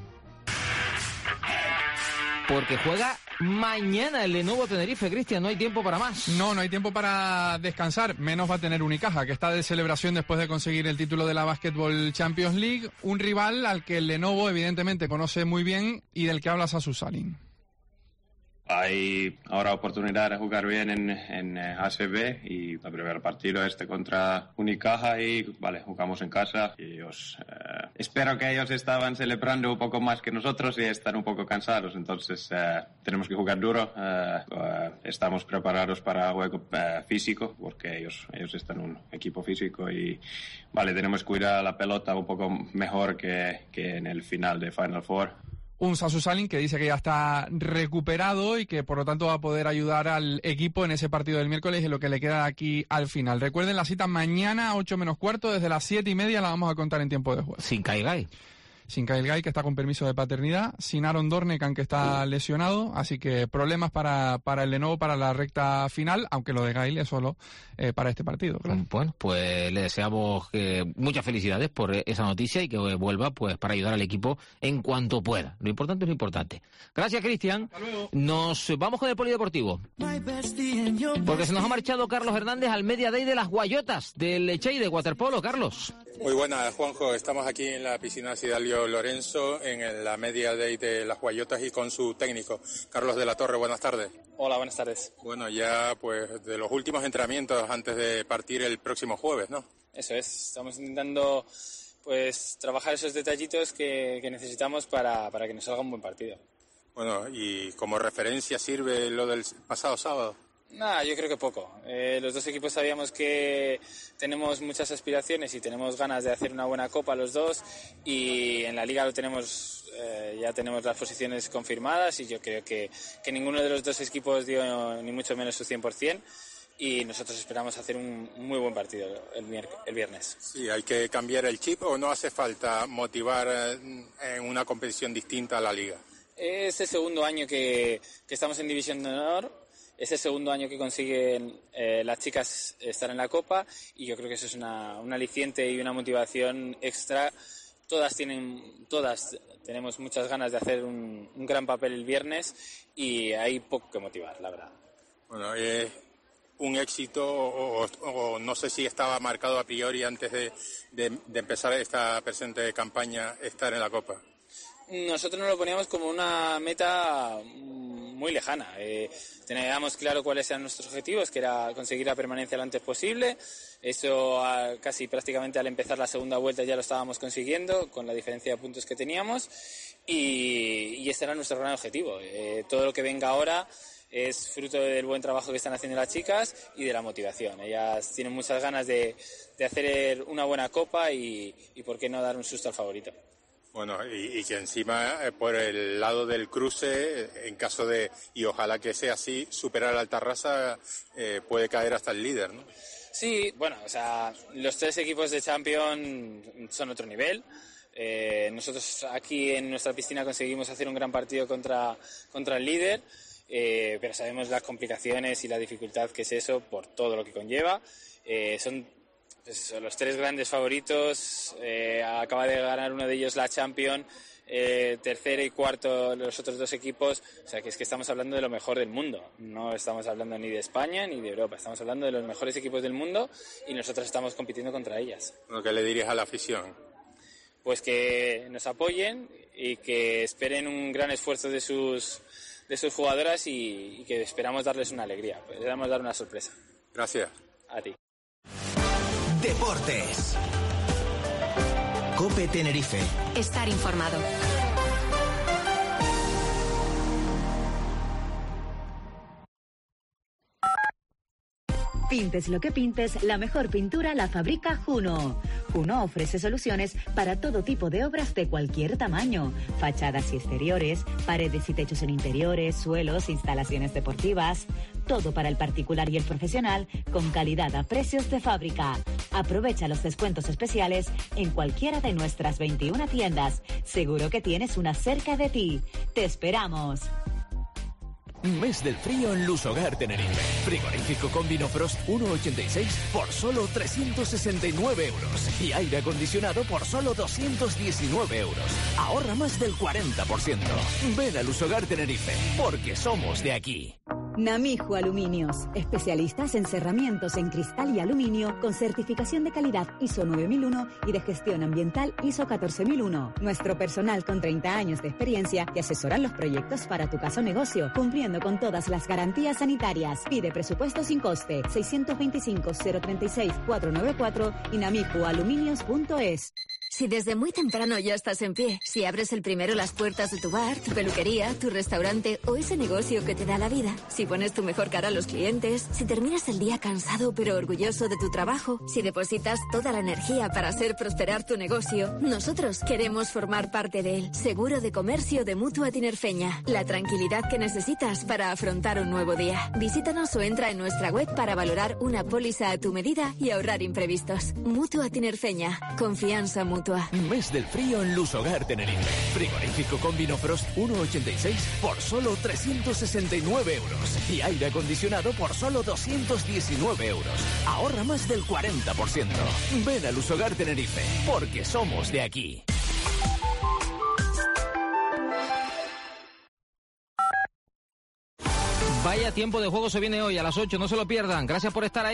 Porque juega mañana el Lenovo Tenerife, Cristian, no hay tiempo para más. No hay tiempo para descansar, menos va a tener Unicaja, que está de celebración después de conseguir el título de la Basketball Champions League, un rival al que el Lenovo evidentemente conoce muy bien y del que habla Sasu Salin. Hay ahora oportunidad de jugar bien en ACB y el primer partido contra Unicaja y vale, jugamos en casa y espero que ellos estaban celebrando un poco más que nosotros y están un poco cansados, entonces tenemos que jugar duro, estamos preparados para juego físico porque ellos están un equipo físico y vale, tenemos que cuidar la pelota un poco mejor que en el final de Final Four. Un Sasu Salin que dice que ya está recuperado y que por lo tanto va a poder ayudar al equipo en ese partido del miércoles y lo que le queda aquí al final. Recuerden la cita mañana 8:45, desde las 7:30 la vamos a contar en tiempo de juego. Sin Kyle Guy. Sin Kyle Guy, que está con permiso de paternidad, sin Aaron Dornekan, que está lesionado, así que problemas para el Lenovo para la recta final, aunque lo de Guy es solo para este partido. Claro. Bueno, pues le deseamos muchas felicidades por esa noticia y que vuelva pues para ayudar al equipo en cuanto pueda. Lo importante es lo importante. Gracias, Cristian. Hasta luego. Nos vamos con el polideportivo. Porque se nos ha marchado Carlos Hernández al Media Day de las Guayotas, del Chey de waterpolo. Carlos. Muy buenas, Juanjo. Estamos aquí en la piscina Sidalio Lorenzo, en la Media Day de las Guayotas y con su técnico, Carlos de la Torre. Buenas tardes. Hola, buenas tardes. Bueno, ya pues de los últimos entrenamientos antes de partir el próximo jueves, ¿no? Eso es. Estamos intentando pues trabajar esos detallitos que necesitamos para que nos salga un buen partido. Bueno, y como referencia sirve lo del pasado sábado. Nada, yo creo que poco. Los dos equipos sabíamos que tenemos muchas aspiraciones y tenemos ganas de hacer una buena copa los dos y en la liga lo tenemos, ya tenemos las posiciones confirmadas y yo creo que ninguno de los dos equipos dio ni mucho menos su 100% y nosotros esperamos hacer un muy buen partido el viernes. Sí, hay que cambiar el chip o no hace falta motivar en una competición distinta a la liga. Es el segundo año que estamos en División de Honor. Es el segundo año que consiguen las chicas estar en la Copa y yo creo que eso es un aliciente y una motivación extra. Todas tenemos muchas ganas de hacer un gran papel el viernes y hay poco que motivar, la verdad. Bueno, un éxito o no sé si estaba marcado a priori antes de empezar esta presente campaña estar en la Copa. Nosotros nos lo poníamos como una meta muy lejana. Teníamos claro cuáles eran nuestros objetivos, que era conseguir la permanencia lo antes posible. Eso casi prácticamente al empezar la segunda vuelta ya lo estábamos consiguiendo, con la diferencia de puntos que teníamos. Y ese era nuestro gran objetivo. Todo lo que venga ahora es fruto del buen trabajo que están haciendo las chicas y de la motivación. Ellas tienen muchas ganas de hacer una buena copa y por qué no dar un susto al favorito. Bueno, y que encima, por el lado del cruce, en caso de, y ojalá que sea así, superar al Tarrasa, puede caer hasta el líder, ¿no? Sí, bueno, o sea, los tres equipos de Champions son otro nivel. Nosotros aquí en nuestra piscina conseguimos hacer un gran partido contra el líder, pero sabemos las complicaciones y la dificultad que es eso por todo lo que conlleva. Son los tres grandes favoritos, acaba de ganar uno de ellos la Champions, tercero y cuarto los otros dos equipos, o sea que es que estamos hablando de lo mejor del mundo, no estamos hablando ni de España ni de Europa, estamos hablando de los mejores equipos del mundo y nosotros estamos compitiendo contra ellas. ¿Qué le dirías a la afición? Pues que nos apoyen y que esperen un gran esfuerzo de sus jugadoras y que esperamos darles una alegría, esperamos dar una sorpresa. Gracias. A ti. Deportes. COPE Tenerife. Estar informado. Pintes lo que pintes, la mejor pintura la fabrica Juno. Juno ofrece soluciones para todo tipo de obras de cualquier tamaño. Fachadas y exteriores, paredes y techos en interiores, suelos, instalaciones deportivas. Todo para el particular y el profesional, con calidad a precios de fábrica. Aprovecha los descuentos especiales en cualquiera de nuestras 21 tiendas. Seguro que tienes una cerca de ti. ¡Te esperamos! Mes del frío en Lusogar Tenerife. Frigorífico con Vinofrost 1,86 por solo 369 euros. Y aire acondicionado por solo 219 euros. Ahorra más del 40%. Ven a Lusogar Tenerife, porque somos de aquí. Namijo Aluminios, especialistas en cerramientos en cristal y aluminio con certificación de calidad ISO 9001 y de gestión ambiental ISO 14001. Nuestro personal con 30 años de experiencia te asesoran los proyectos para tu casa o negocio, cumpliendo con todas las garantías sanitarias. Pide presupuesto sin coste, 625-036-494 y namijoaluminios.es. Si desde muy temprano ya estás en pie, si abres el primero las puertas de tu bar, tu peluquería, tu restaurante o ese negocio que te da la vida, si pones tu mejor cara a los clientes, si terminas el día cansado pero orgulloso de tu trabajo, si depositas toda la energía para hacer prosperar tu negocio, nosotros queremos formar parte de él. Seguro de comercio de Mutua Tinerfeña. La tranquilidad que necesitas para afrontar un nuevo día. Visítanos o entra en nuestra web para valorar una póliza a tu medida y ahorrar imprevistos. Mutua Tinerfeña. Confianza mutua. Mes del frío en Lusogar Tenerife. Frigorífico con Vinofrost 1,86 por solo 369 euros. Y aire acondicionado por solo 219 euros. Ahorra más del 40%. Ven a Lusogar Tenerife, porque somos de aquí. Vaya tiempo de juego se viene hoy a las 8, no se lo pierdan. Gracias por estar ahí.